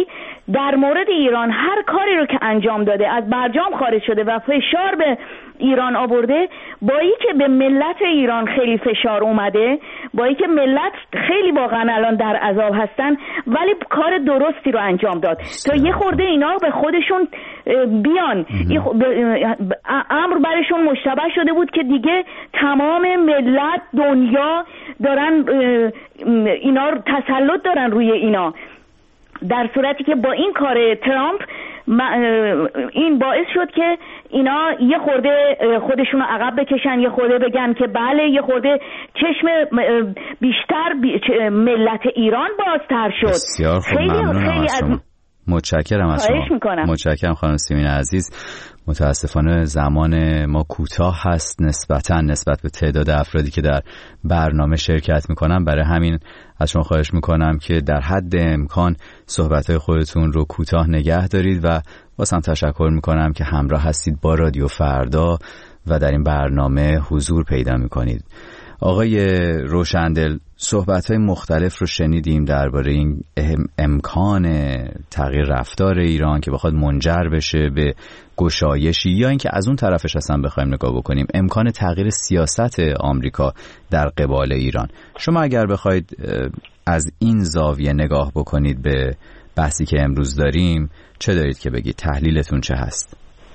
در مورد ایران هر کاری رو که انجام داده، از برجام خارج شده و فشار به ایران آورده، با اینکه به ملت ایران خیلی فشار اومده، با اینکه ملت خیلی واقعا الان در عذاب هستن، ولی کار درستی رو انجام داد تا یه خورده اینا به خودشون بیان. امر برشون مشتبه شده بود که دیگه تمام ملت دنیا دارن اینا تسلط دارن روی اینا، در صورتی که با این کار ترامپ این باعث شد که اینا یه خورده خودشون رو عقب بکشن، یه خورده بگن که بله، یه خورده چشم بیشتر ملت ایران بازتر شد. بسیار خوب، ممنونم از شما. متشکرم از شما. متشکرم خانم سیمین عزیز. متاسفانه زمان ما کوتاه هست نسبت به تعداد افرادی که در برنامه شرکت میکنن، برای همین از شما خواهش میکنم که در حد امکان صحبتهای خودتون رو کوتاه نگه دارید و بازم تشکر میکنم که همراه هستید با رادیو فردا و در این برنامه حضور پیدا میکنید. آقای روشندل، صحبت‌های مختلف رو شنیدیم درباره این امکان تغییر رفتار ایران که بخواد منجر بشه به گشایشی، یا اینکه از اون طرفش اصلا بخوایم نگاه بکنیم امکان تغییر سیاست آمریکا در قبال ایران. شما اگر بخواید از این زاویه نگاه بکنید به بحثی که امروز داریم، چه دارید که بگید؟ تحلیلتون چه هست؟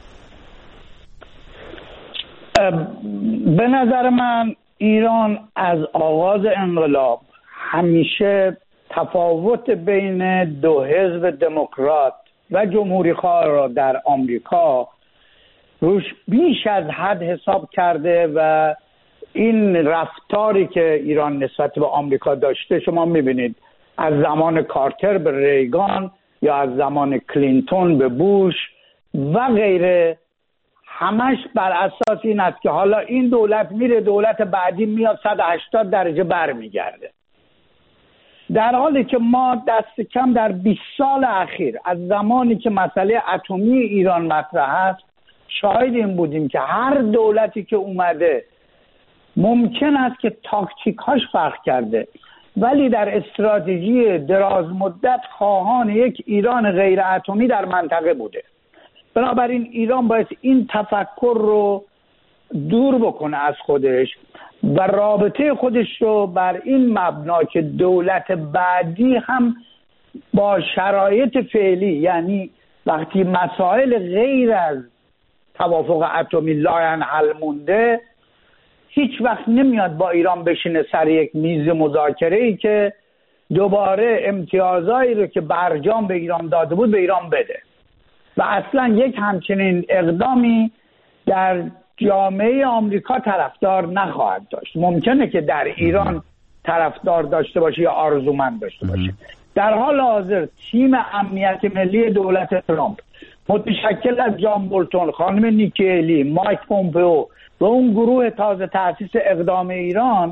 به نظر من ایران از آغاز انقلاب همیشه تفاوت بین دو حزب دموکرات و جمهوری‌خواه را در آمریکا روش بیش از حد حساب کرده و این رفتاری که ایران نسبت به آمریکا داشته، شما می‌بینید از زمان کارتر به ریگان یا از زمان کلینتون به بوش و غیره، همش بر اساس این است که حالا این دولت میره، دولت بعدی میاد 180 درجه برمیگرده، در حالی که ما دست کم در 20 سال اخیر از زمانی که مسئله اتمی ایران مطرح است شاهد این بودیم که هر دولتی که اومده ممکن است که تاکتیکاش فرق کرده، ولی در استراتژی دراز مدت خواهان یک ایران غیر اتمی در منطقه بوده. بنابراین ایران باید این تفکر رو دور بکنه از خودش و رابطه خودش رو بر این مبنا که دولت بعدی هم با شرایط فعلی، یعنی وقتی مسائل غیر از توافق اتمی لاینحل مونده، هیچ وقت نمیاد با ایران بشینه سر یک میز مذاکره‌ای که دوباره امتیازایی رو که برجام به ایران داده بود به ایران بده و اصلا یک همچنین اقدامی در جامعه آمریکا طرفدار نخواهد داشت. ممکنه که در ایران طرفدار داشته باشه یا آرزومند داشته باشه. در حال حاضر تیم امنیت ملی دولت ترامپ متشکل از جان بولتون، خانم نیکی هلی، مایک پومپئو و اون گروه تازه تأسیس اقدام ایران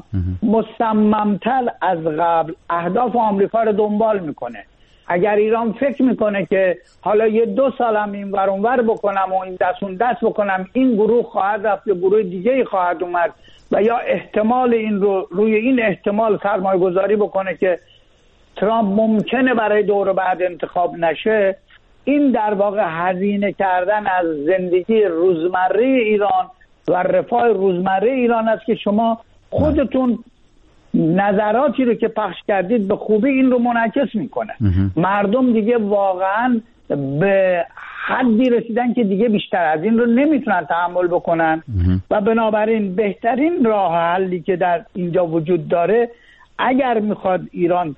مصممتر از قبل اهداف آمریکا رو دنبال میکنه. اگر ایران فکر میکنه که حالا یه 2 سالم این ور اون ور بکنم و این دست اون دست بکنم، این گروه خواهد رفت یا گروه دیگه خواهد اومد و یا احتمال این رو روی این احتمال سرمایه گذاری بکنه که ترامپ ممکنه برای دور بعد انتخاب نشه، این در واقع هزینه کردن از زندگی روزمره ایران و رفاه روزمره ایران است که شما خودتون نظراتی رو که پخش کردید به خوبی این رو منعکس میکنه. مردم دیگه واقعا به حدی رسیدن که دیگه بیشتر از این رو نمیتونن تحمل بکنن و بنابراین بهترین راه حلی که در اینجا وجود داره، اگر میخواد ایران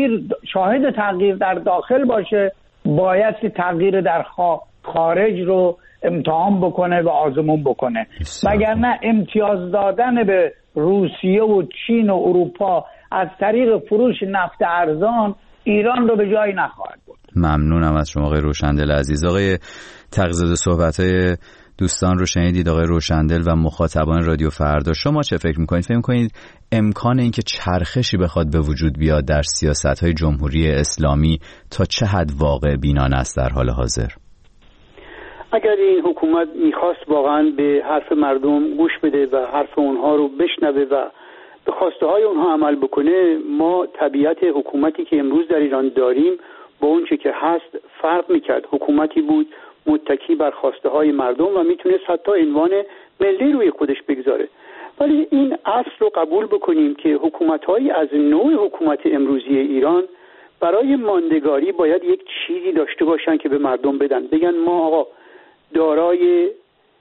شاهد تغییر در داخل باشه، باید تغییر در خارج رو امتحان بکنه و آزمون بکنه، وگرنه امتیاز دادن به روسیه و چین و اروپا از طریق فروش نفت ارزان ایران رو به جایی نخواهد برد. ممنونم از شما آقای روشندل عزیز. آقای تقی‌زاده، صحبت‌های دوستان رو شنیدید، آقای روشندل و مخاطبان رادیو فردا. شما چه فکر می‌کنید؟ فکر می‌کنید امکان این که چرخشی بخواد به وجود بیاد در سیاست‌های جمهوری اسلامی تا چه حد واقع بینانه است در حال حاضر؟ اگر این حکومت میخواست واقعا به حرف مردم گوش بده و حرف اونها رو بشنوه و به خواسته های اونها عمل بکنه، ما طبیعت حکومتی که امروز در ایران داریم با اون چه که هست فرق میکرد. حکومتی بود متکی بر خواسته های مردم و میتونست حتی عنوان ملی روی خودش بگذاره. ولی این اصل رو قبول بکنیم که حکومت‌هایی از نوع حکومت امروزی ایران برای ماندگاری باید یک چیزی داشته باشن که به مردم بدن، بگن ما آقا دارای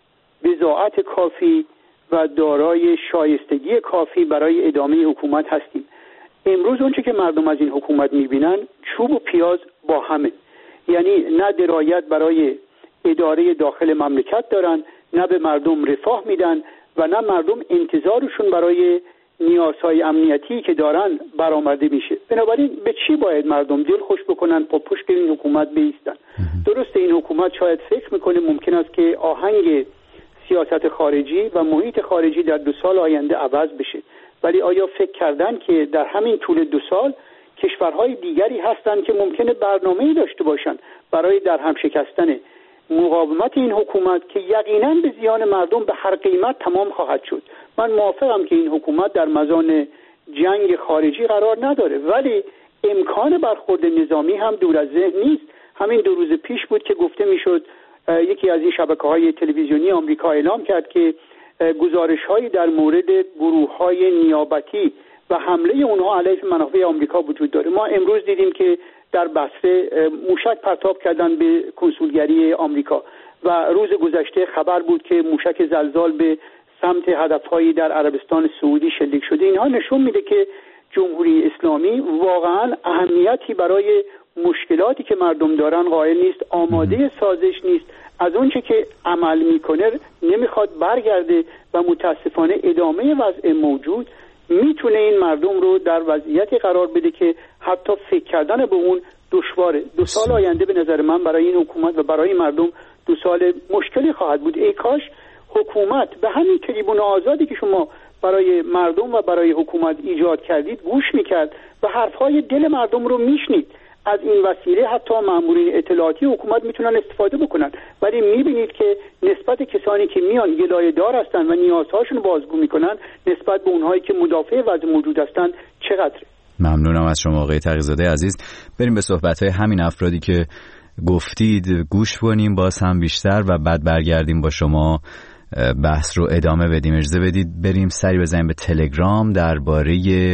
بضاعت کافی و دارای شایستگی کافی برای ادامه حکومت هستیم. امروز اونچه که مردم از این حکومت میبینن چوب و پیاز با همه، یعنی نه درایت برای اداره داخل مملکت دارن، نه به مردم رفاه میدن و نه مردم انتظارشون برای نیازهای امنیتی که دارن برآورده میشه. بنابراین به چی باید مردم دل خوش بکنن پا پشت این حکومت بایستن؟ درسته این حکومت شاید فکر میکنه ممکن است که آهنگ سیاست خارجی و محیط خارجی در 2 سال آینده عوض بشه، ولی آیا فکر کردن که در همین طول 2 سال کشورهای دیگری هستند که ممکنه برنامه‌ای داشته باشن برای در هم شکستن مقاومت این حکومت که یقینا به زیان مردم به هر قیمت تمام خواهد شد؟ من موافقم که این حکومت در مزان جنگ خارجی قرار نداره، ولی امکان برخورد نظامی هم دور از ذهن نیست. همین 2 روز پیش بود که گفته میشد یکی از این شبکه‌های تلویزیونی آمریکا اعلام کرد که گزارش‌هایی در مورد گروه‌های نیابتی و حمله اونها علیه منافع آمریکا وجود داره. ما امروز دیدیم که در بصره موشک پرتاب کردن به کنسولگری آمریکا و روز گذشته خبر بود که موشک زلزال به سمت هدف‌هایی در عربستان سعودی شلیک شده. اینها نشون میده که جمهوری اسلامی واقعا اهمیتی برای مشکلاتی که مردم دارن قائل نیست، آماده سازش نیست، از اونچه که عمل میکنه نمیخواد برگرده و متاسفانه ادامه وضع موجود میتونه این مردم رو در وضعیتی قرار بده که حتی فکر کردن به اون دشواره. 2 سال آینده به نظر من برای این حکومت و برای مردم 2 سال مشکلی خواهد بود. ای کاش حکومت به همین تریبون آزادی که شما برای مردم و برای حکومت ایجاد کردید گوش میکرد و حرفهای دل مردم رو میشنید. از این وسیله حتی مامورین اطلاعاتی حکومت میتونن استفاده بکنن، ولی میبینید که نسبت کسانی که میان گلایه دار هستن و نیازهاشون بازگو میکنن نسبت به اونهایی که مدافع وضع موجود هستن چقدره. ممنونم از شما آقای تقی‌زاده عزیز. بریم به صحبت‌های همین افرادی که گفتید گوش کنیم باز هم بیشتر و بعد برگردیم با شما بحث رو ادامه بدیم. اجازه بدید بریم سری بزنیم به تلگرام. درباره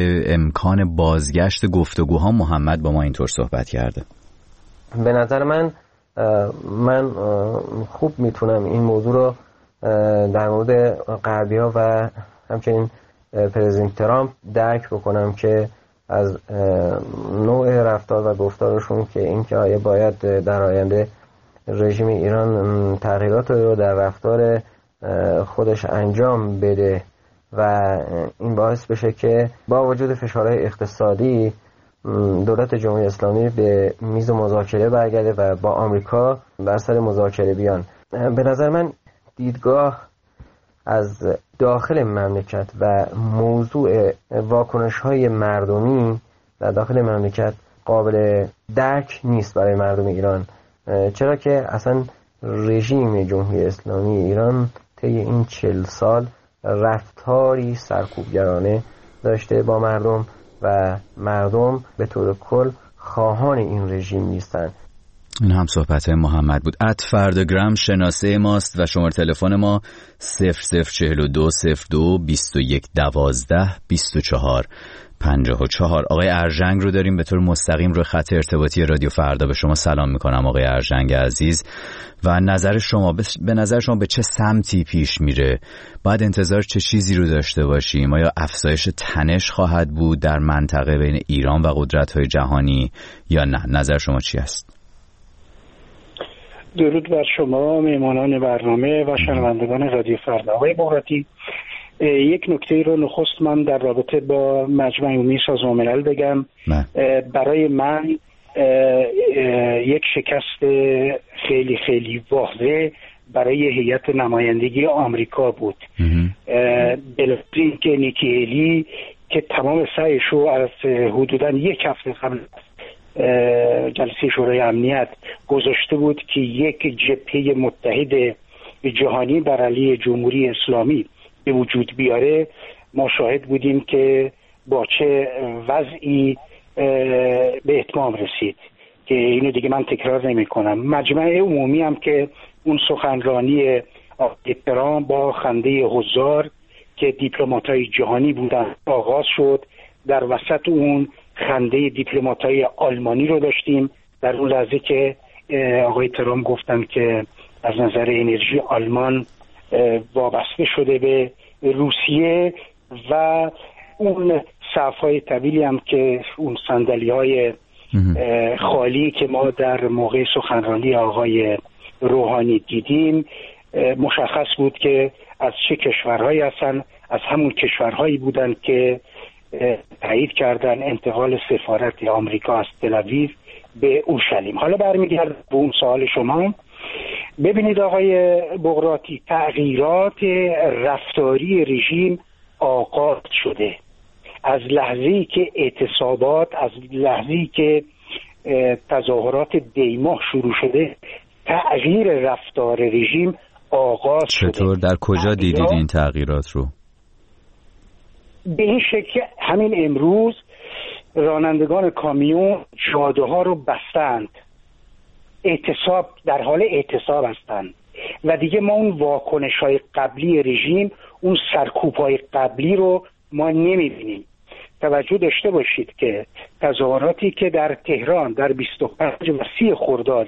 امکان بازگشت گفتگوها محمد با ما اینطور صحبت کرده. به نظر من خوب میتونم این موضوع رو در مورد غربی‌ها و همچنین پرزیدنت ترامپ درک بکنم که از نوع رفتار و گفتارشون که اینکه آیا باید در آینده رژیم ایران تغییرات رو در رفتار خودش انجام بده و این باعث بشه که با وجود فشارهای اقتصادی دولت جمهوری اسلامی به میز مذاکره برگرده و با آمریکا بر سر مذاکره بیان. به نظر من دیدگاه از داخل مملکت و موضوع واکنش‌های مردمی در داخل مملکت قابل درک نیست برای مردم ایران، چرا که اصلا رژیم جمهوری اسلامی ایران طی این 40 سال رفتاری سرکوبگرانه داشته با مردم و مردم به طور کل خواهان این رژیم نیستن. این هم صحبت محمد بود. @فردگرام شناسه ماست و شماره تلفن ما 004202 2112 24 54. آقای ارژنگ رو داریم به طور مستقیم روی خط ارتباطی رادیو فردا. به شما سلام میکنم آقای ارژنگ عزیز و نظر شما به نظر شما به چه سمتی پیش میره؟ باید انتظار چه چیزی رو داشته باشیم؟ آیا افزایش تنش خواهد بود در منطقه بین ایران و قدرت‌های جهانی یا نه؟ نظر شما چی است؟ درود بر شما مهمانان برنامه و شنوندگان رادیو فردا. آقای بغراتی، یک نکته رو نخست من در رابطه با مجمع عمومی سازمان ملل بگم. برای من یک شکست خیلی خیلی واضح برای هیئت نمایندگی آمریکا بود. بلافاصله که نیکی هیلی که تمام سعیش رو از حدوداً 1 هفته قبل جلسه شورای امنیت گذاشته بود که یک جبهه متحد جهانی بر علیه جمهوری اسلامی به وجود بیاره، ما شاهد بودیم که با چه وضعی به اتمام رسید. که اینو دیگه من تکرار نمی کنم. مجمع عمومی هم که اون سخنرانی آقای ترامپ با خنده هزار که دیپلمات‌های جهانی بودن آغاز شد. در وسط اون خنده دیپلمات‌های آلمانی رو داشتیم در اون لحظه که آقای ترامپ گفتن که از نظر انرژی آلمان وابسته شده به روسیه و اون صف‌های طویلی هم که اون صندلی‌های خالی که ما در موقع سخنرانی آقای روحانی دیدیم مشخص بود که از چه کشورهایی هستن. از همون کشورهایی بودن که تایید کردن انتقال سفارت آمریکا از تل‌آویو به اورشلیم. حالا برمیگردم به اون سوال شما. ببینید آقای بغراتی، تغییرات رفتاری رژیم آغاز شده از لحظه‌ای که اعتصابات، از لحظه‌ای که تظاهرات دیماه شروع شده، تغییر رفتار رژیم آغاز شده. چطور در کجا دیدید این تغییرات رو؟ به این شکل همین امروز رانندگان کامیون جاده‌ها رو بستند، اعتصاب، در حال اعتصاب هستند و دیگه ما اون واکنش‌های قبلی رژیم، اون سرکوب‌های قبلی رو ما نمی‌بینیم. توجه داشته باشید که تظاهراتی که در تهران در 25 و 30 خرداد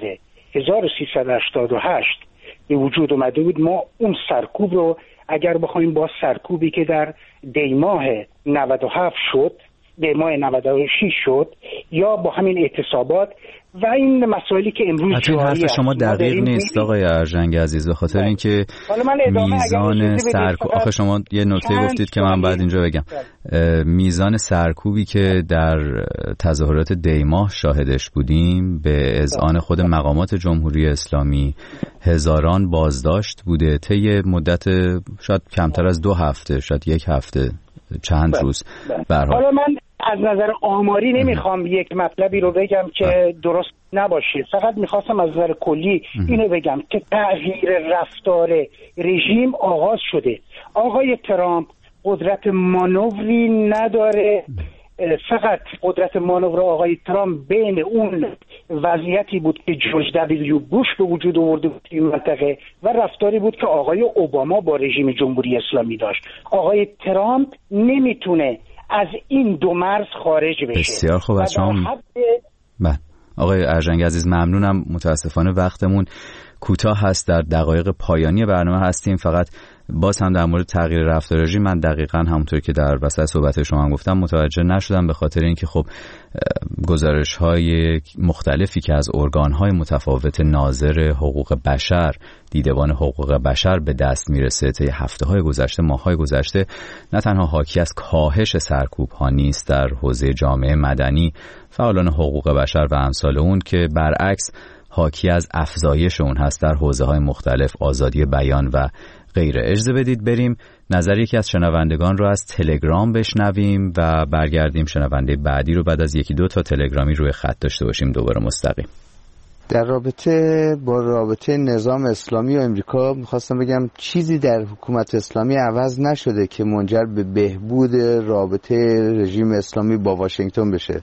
1388 به وجود اومده بود، ما اون سرکوب رو اگر بخوایم با سرکوبی که در دیماه 97 شد، دیماه 96 شد، یا با همین اعتصابات و این مسائلی که امروز جاری است. حرف شما دقیق نیست آقای ارژنگ عزیز، به خاطر اینکه میزان سرکوب، آخه شما یه نکته گفتید که من بعد اینجا بگم، میزان سرکوبی که در تظاهرات دیماه شاهدش بودیم به اذعان خود مقامات جمهوری اسلامی، هزاران بازداشت بوده طی مدت شاید کمتر از 2 هفته، شاید 1 هفته، چند روز. حالا من از نظر آماری نمیخوام یک مطلبی رو بگم که درست نباشه، فقط میخواستم از نظر کلی اینو بگم که تغییر رفتار رژیم آغاز شده. آقای ترامپ قدرت مانوری نداره، فقط قدرت مانور آقای ترامپ بین اون وضعیتی بود که جورج دبلیو بوش به وجود آورده بود این منطقه و رفتاری بود که آقای اوباما با رژیم جمهوری اسلامی داشت. آقای ترامپ نمیتونه از این دو مرز خارج بشه. بسیار خوب. از شما آقای ارژنگ عزیز ممنونم. متاسفانه وقتمون کوتاه هست، در دقایق پایانی برنامه هستیم. فقط باز هم در مورد تغییر رفتار رژیم من دقیقاً همونطور که در وسط صحبت شما هم گفتم متوجه نشدم، به خاطر اینکه خب گزارش‌های مختلفی که از ارگان‌های متفاوت ناظر حقوق بشر، دیدبان حقوق بشر به دست میرسه طی هفته‌های گذشته، ماه‌های گذشته، نه تنها حاکی از کاهش سرکوب‌ها نیست در حوزه جامعه مدنی، فعالان حقوق بشر و امثال اون، که برعکس حاکی از افزایش اون هست در حوزه‌های مختلف، آزادی بیان و غیره. اجازه بدید بریم نظر یکی از شنوندگان رو از تلگرام بشنویم و برگردیم شنونده بعدی رو بعد از 1-2 تا تلگرامی روی خط داشته باشیم دوباره مستقیم. در رابطه با رابطه نظام اسلامی و امریکا میخواستم بگم چیزی در حکومت اسلامی عوض نشده که منجر به بهبود رابطه رژیم اسلامی با واشنگتن بشه.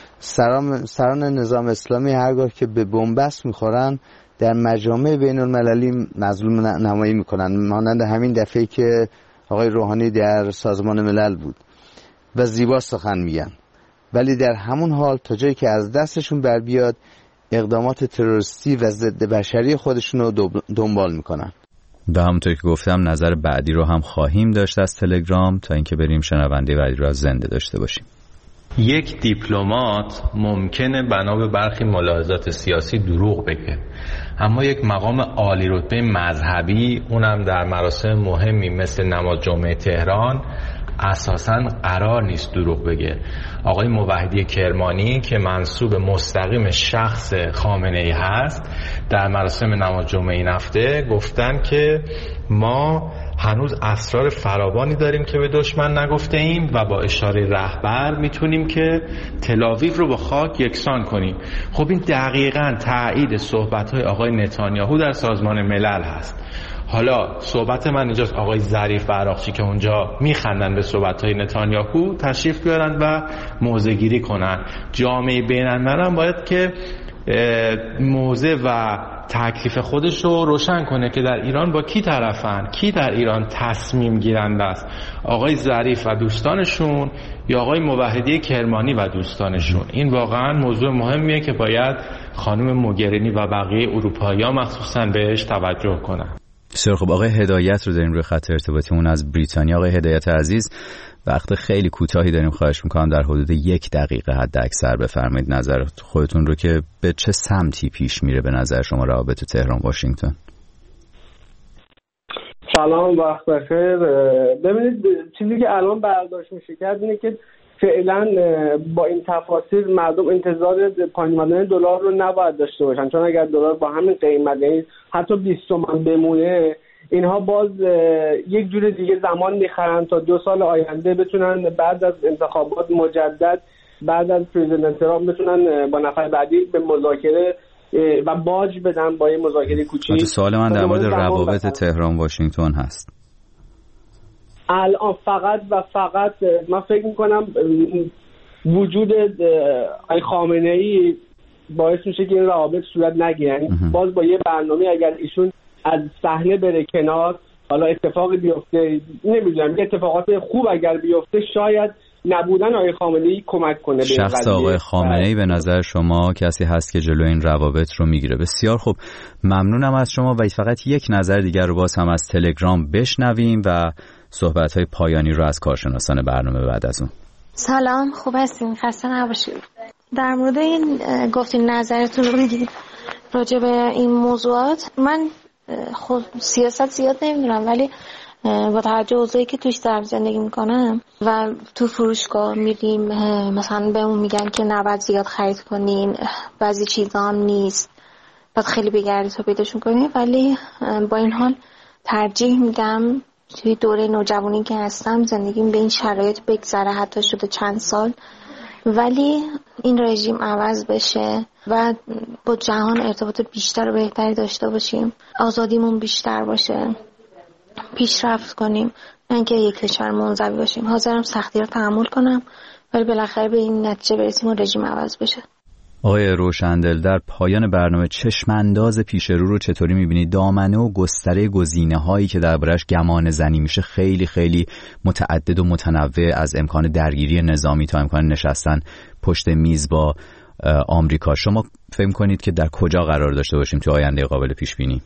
سران نظام اسلامی هرگاه که به بنبست میخورن در مجامع بین المللی مظلوم نمایی میکنن، مانند همین دفعه که آقای روحانی در سازمان ملل بود و زیبا سخن میگن، ولی در همون حال تا جایی که از دستشون بر بیاد اقدامات تروریستی و ضد بشری خودشون رو دنبال میکنن. و همونطور که گفتم نظر بعدی رو هم خواهیم داشت از تلگرام تا اینکه بریم شنونده بعدی رو از زنده داشته باشیم. یک دیپلمات ممکنه بنا به برخی ملاحظات سیاسی دروغ بگه، اما یک مقام عالی رتبه مذهبی، اونم در مراسم مهمی مثل نماز جمعه تهران، اساساً قرار نیست دروغ بگه. آقای موحدی کرمانی که منسوب مستقیم شخص خامنه‌ای هست در مراسم نماز جمعه این هفته گفتن که ما هنوز اسرار فراوانی داریم که به دشمن نگفته ایم و با اشاره رهبر میتونیم که تل‌آویو رو با خاک یکسان کنیم. خب این دقیقاً تایید صحبت‌های آقای نتانیاهو در سازمان ملل هست. حالا صحبت من اینجاست آقای ظریف و عراقچی که اونجا میخندن به صحبت‌های نتانیاهو تشریف بیارن و موضع‌گیری کنن. جامعه بین‌الملل هم باید که موضع و تکلیف خودش رو روشن کنه که در ایران با کی طرفن، کی در ایران تصمیم گیرنده است، آقای ظریف و دوستانشون یا آقای موحدی کرمانی و دوستانشون. این واقعا موضوع مهمیه که باید خانم موگرینی و بقیه اروپایی‌ها مخصوصا بهش توجه کنن. بسیار خب، آقای هدایت رو داریم روی خط ارتباطیمون از بریتانیا. آقای هدایت عزیز، وقت خیلی کوتاهی داریم، خواهش میکنم در حدود 1 دقیقه حد اکثر بفرمایید نظر خودتون رو که به چه سمتی پیش میره به نظر شما روابط تهران واشنگتن. سلام، وقت بخیر. ببینید، چیزی که الان برداشت میشه کرد اینه که فعلا با این تفاصیل مردم انتظار پایین اومدن دلار رو نباید داشته باشن، چون اگر دلار با همین قیمت یعنی حتی 20 تومن بمونه، اینها باز یک جور دیگه زمان میخرن تا 2 سال آینده بتونن بعد از انتخابات مجدد، بعد از پرزیدنت ترامپ بتونن با نفر بعدی به مذاکره و باج بدن با یه مذاکره کوچیک. سوال من در مورد روابط تهران واشنگتن هست. الان فقط من فکر میکنم وجود آقای خامنه‌ای باعث میشه که این روابط صورت نگیره. باز با یه برنامه اگر ایشون از صحنه بره کنار، حالا اتفاقی بیفته، نمیدونم، اتفاقات خوب اگر بیفته، شاید نبودن آقای خامنه‌ای کمک کنه. شخص آقای خامنه‌ای به نظر شما کسی هست که جلوی این روابط رو میگیره؟ بسیار خوب، ممنونم از شما و فقط یک نظر دیگر رو باز هم از تلگرام بشنویم و صحبت‌های پایانی رو از کارشناسان برنامه بعد از اون. سلام، خوب هستین؟ خسته نباشید. در مورد این گفتین نظرتون رو بگید راجع به این موضوعات. من خود سیاست زیاد نمیدونم، ولی با توجه اوضاعی که توش دارم زندگی میکنم و تو فروشگاه میریم مثلا بهمون میگن که نباید زیاد خرید کنین، بعضی چیزا هم نیست، باید خیلی بگردید تا پیداشون کنین، ولی با این حال ترجیح میدم توی دوره نوجوانی که هستم زندگیم به این شرایط بگذره، حتی شده چند سال، ولی این رژیم عوض بشه و با جهان ارتباط بیشتر و بهتری داشته باشیم، آزادیمون بیشتر باشه، پیشرفت کنیم، نه اینکه یک کشور منزوی باشیم. حاضرم سختی رو تحمل کنم ولی بالاخره به این نتیجه برسیم و رژیم عوض بشه. آقای روشندل، در پایان برنامه چشمانداز پیش رو چطوری می‌بینید؟ دامنه و گستره گزینه‌هایی که دربارش گمان زنی میشه خیلی خیلی متعدد و متنوع، از امکان درگیری نظامی تا امکان نشستن پشت میز با آمریکا. شما فکر کنید که در کجا قرار داشته باشیم تو آینده قابل پیش بینی؟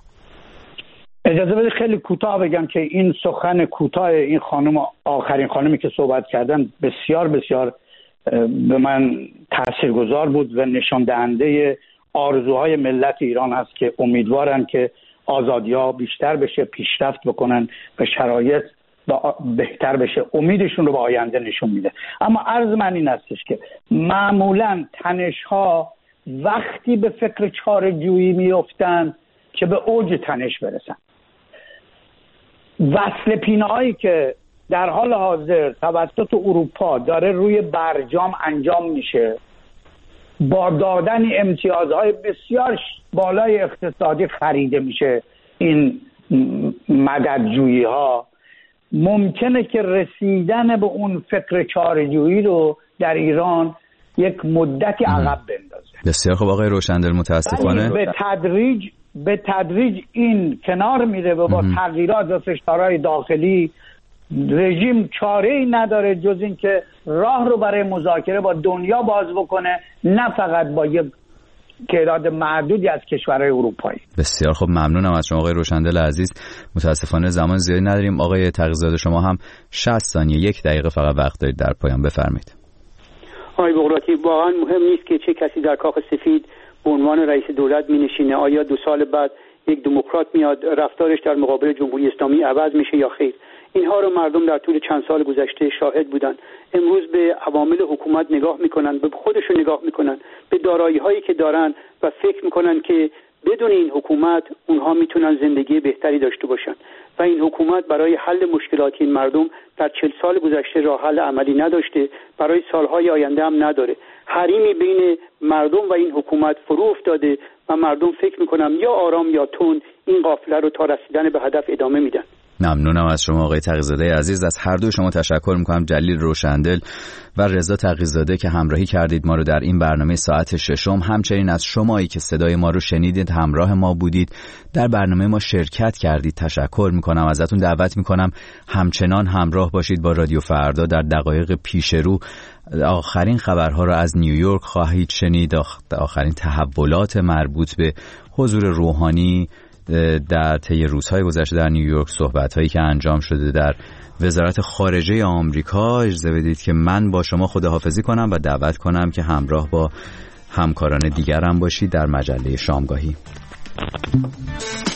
اجازه بدید خیلی کوتاه بگم که این سخن کوتاه این خانم، آخرین خانمی که صحبت کردن، بسیار بسیار به من تاثیرگذار بود و نشان دهنده آرزوهای ملت ایران هست که امیدوارن که آزادی‌ها بیشتر بشه، پیشرفت بکنن و شرایط بهتر بشه. امیدشون رو به آینده نشون میده. اما عرض من این هستش که معمولاً تنش‌ها وقتی به فکر چاره‌جویی میافتن که به اوج تنش برسن. وصل پینه‌هایی که در حال حاضر توسط اروپا داره روی برجام انجام میشه، با دادن امتیازهای بسیار بالای اقتصادی خریده میشه این مددجویی ها، ممکنه که رسیدن به اون فکر چاره‌جویی رو در ایران یک مدتی عقب بندازه. بسیار خوب آقای روشندل، متاسفانه به تدریج این کنار میره و با تغییرات و فشارهای داخلی رژیم چاره‌ای نداره جز این که راه رو برای مذاکره با دنیا باز بکنه، نه فقط با یک تعداد معدودی از کشورهای اروپایی. بسیار خوب، ممنونم از شما آقای روشندل عزیز. متاسفانه زمان زیادی نداریم. آقای تقی‌زاده، شما هم 60 ثانیه 1 دقیقه فقط وقت دارید در پایان، بفرمایید. آقای بغراتی، واقعا مهم نیست که چه کسی در کاخ سفید به عنوان رئیس دولت می‌نشینه، آیا 2 سال بعد یک دموکرات میاد رفتارش در مقابل جمهوری اسلامی عوض میشه یا خیر. اینها رو مردم در طول چند سال گذشته شاهد بودن. امروز به عوامل حکومت نگاه میکنن، به خودشون نگاه میکنن، به دارایی‌هایی که دارن و فکر میکنن که بدون این حکومت اونها میتونن زندگی بهتری داشته باشن و این حکومت برای حل مشکلات این مردم در 40 سال گذشته راه حل عملی نداشته، برای سالهای آینده هم نداره. حریمی بین مردم و این حکومت فرو افتاده و مردم فکر میکنم یا آرام یا تند این قافله رو تا رسیدن به هدف ادامه میدن. ممنونم از شما آقای تقی‌زاده عزیز. از هر دو شما تشکر میکنم، جلیل روشندل و رضا تقی‌زاده که همراهی کردید ما رو در این برنامه ساعت ششم. همچنین از شمایی که صدای ما رو شنیدید، همراه ما بودید، در برنامه ما شرکت کردید تشکر میکنم. ازتون دعوت میکنم همچنان همراه باشید با رادیو فردا. در دقایق پیش رو آخرین خبرها رو از نیویورک خواهید شنید، آخرین تحولات مربوط به حضور روحانی در طی روزهای گذشته در نیویورک، صحبت‌هایی که انجام شده در وزارت خارجه آمریکا. اجازه بدید که من با شما خداحافظی کنم و دعوت کنم که همراه با همکاران دیگرم باشید در مجله شامگاهی.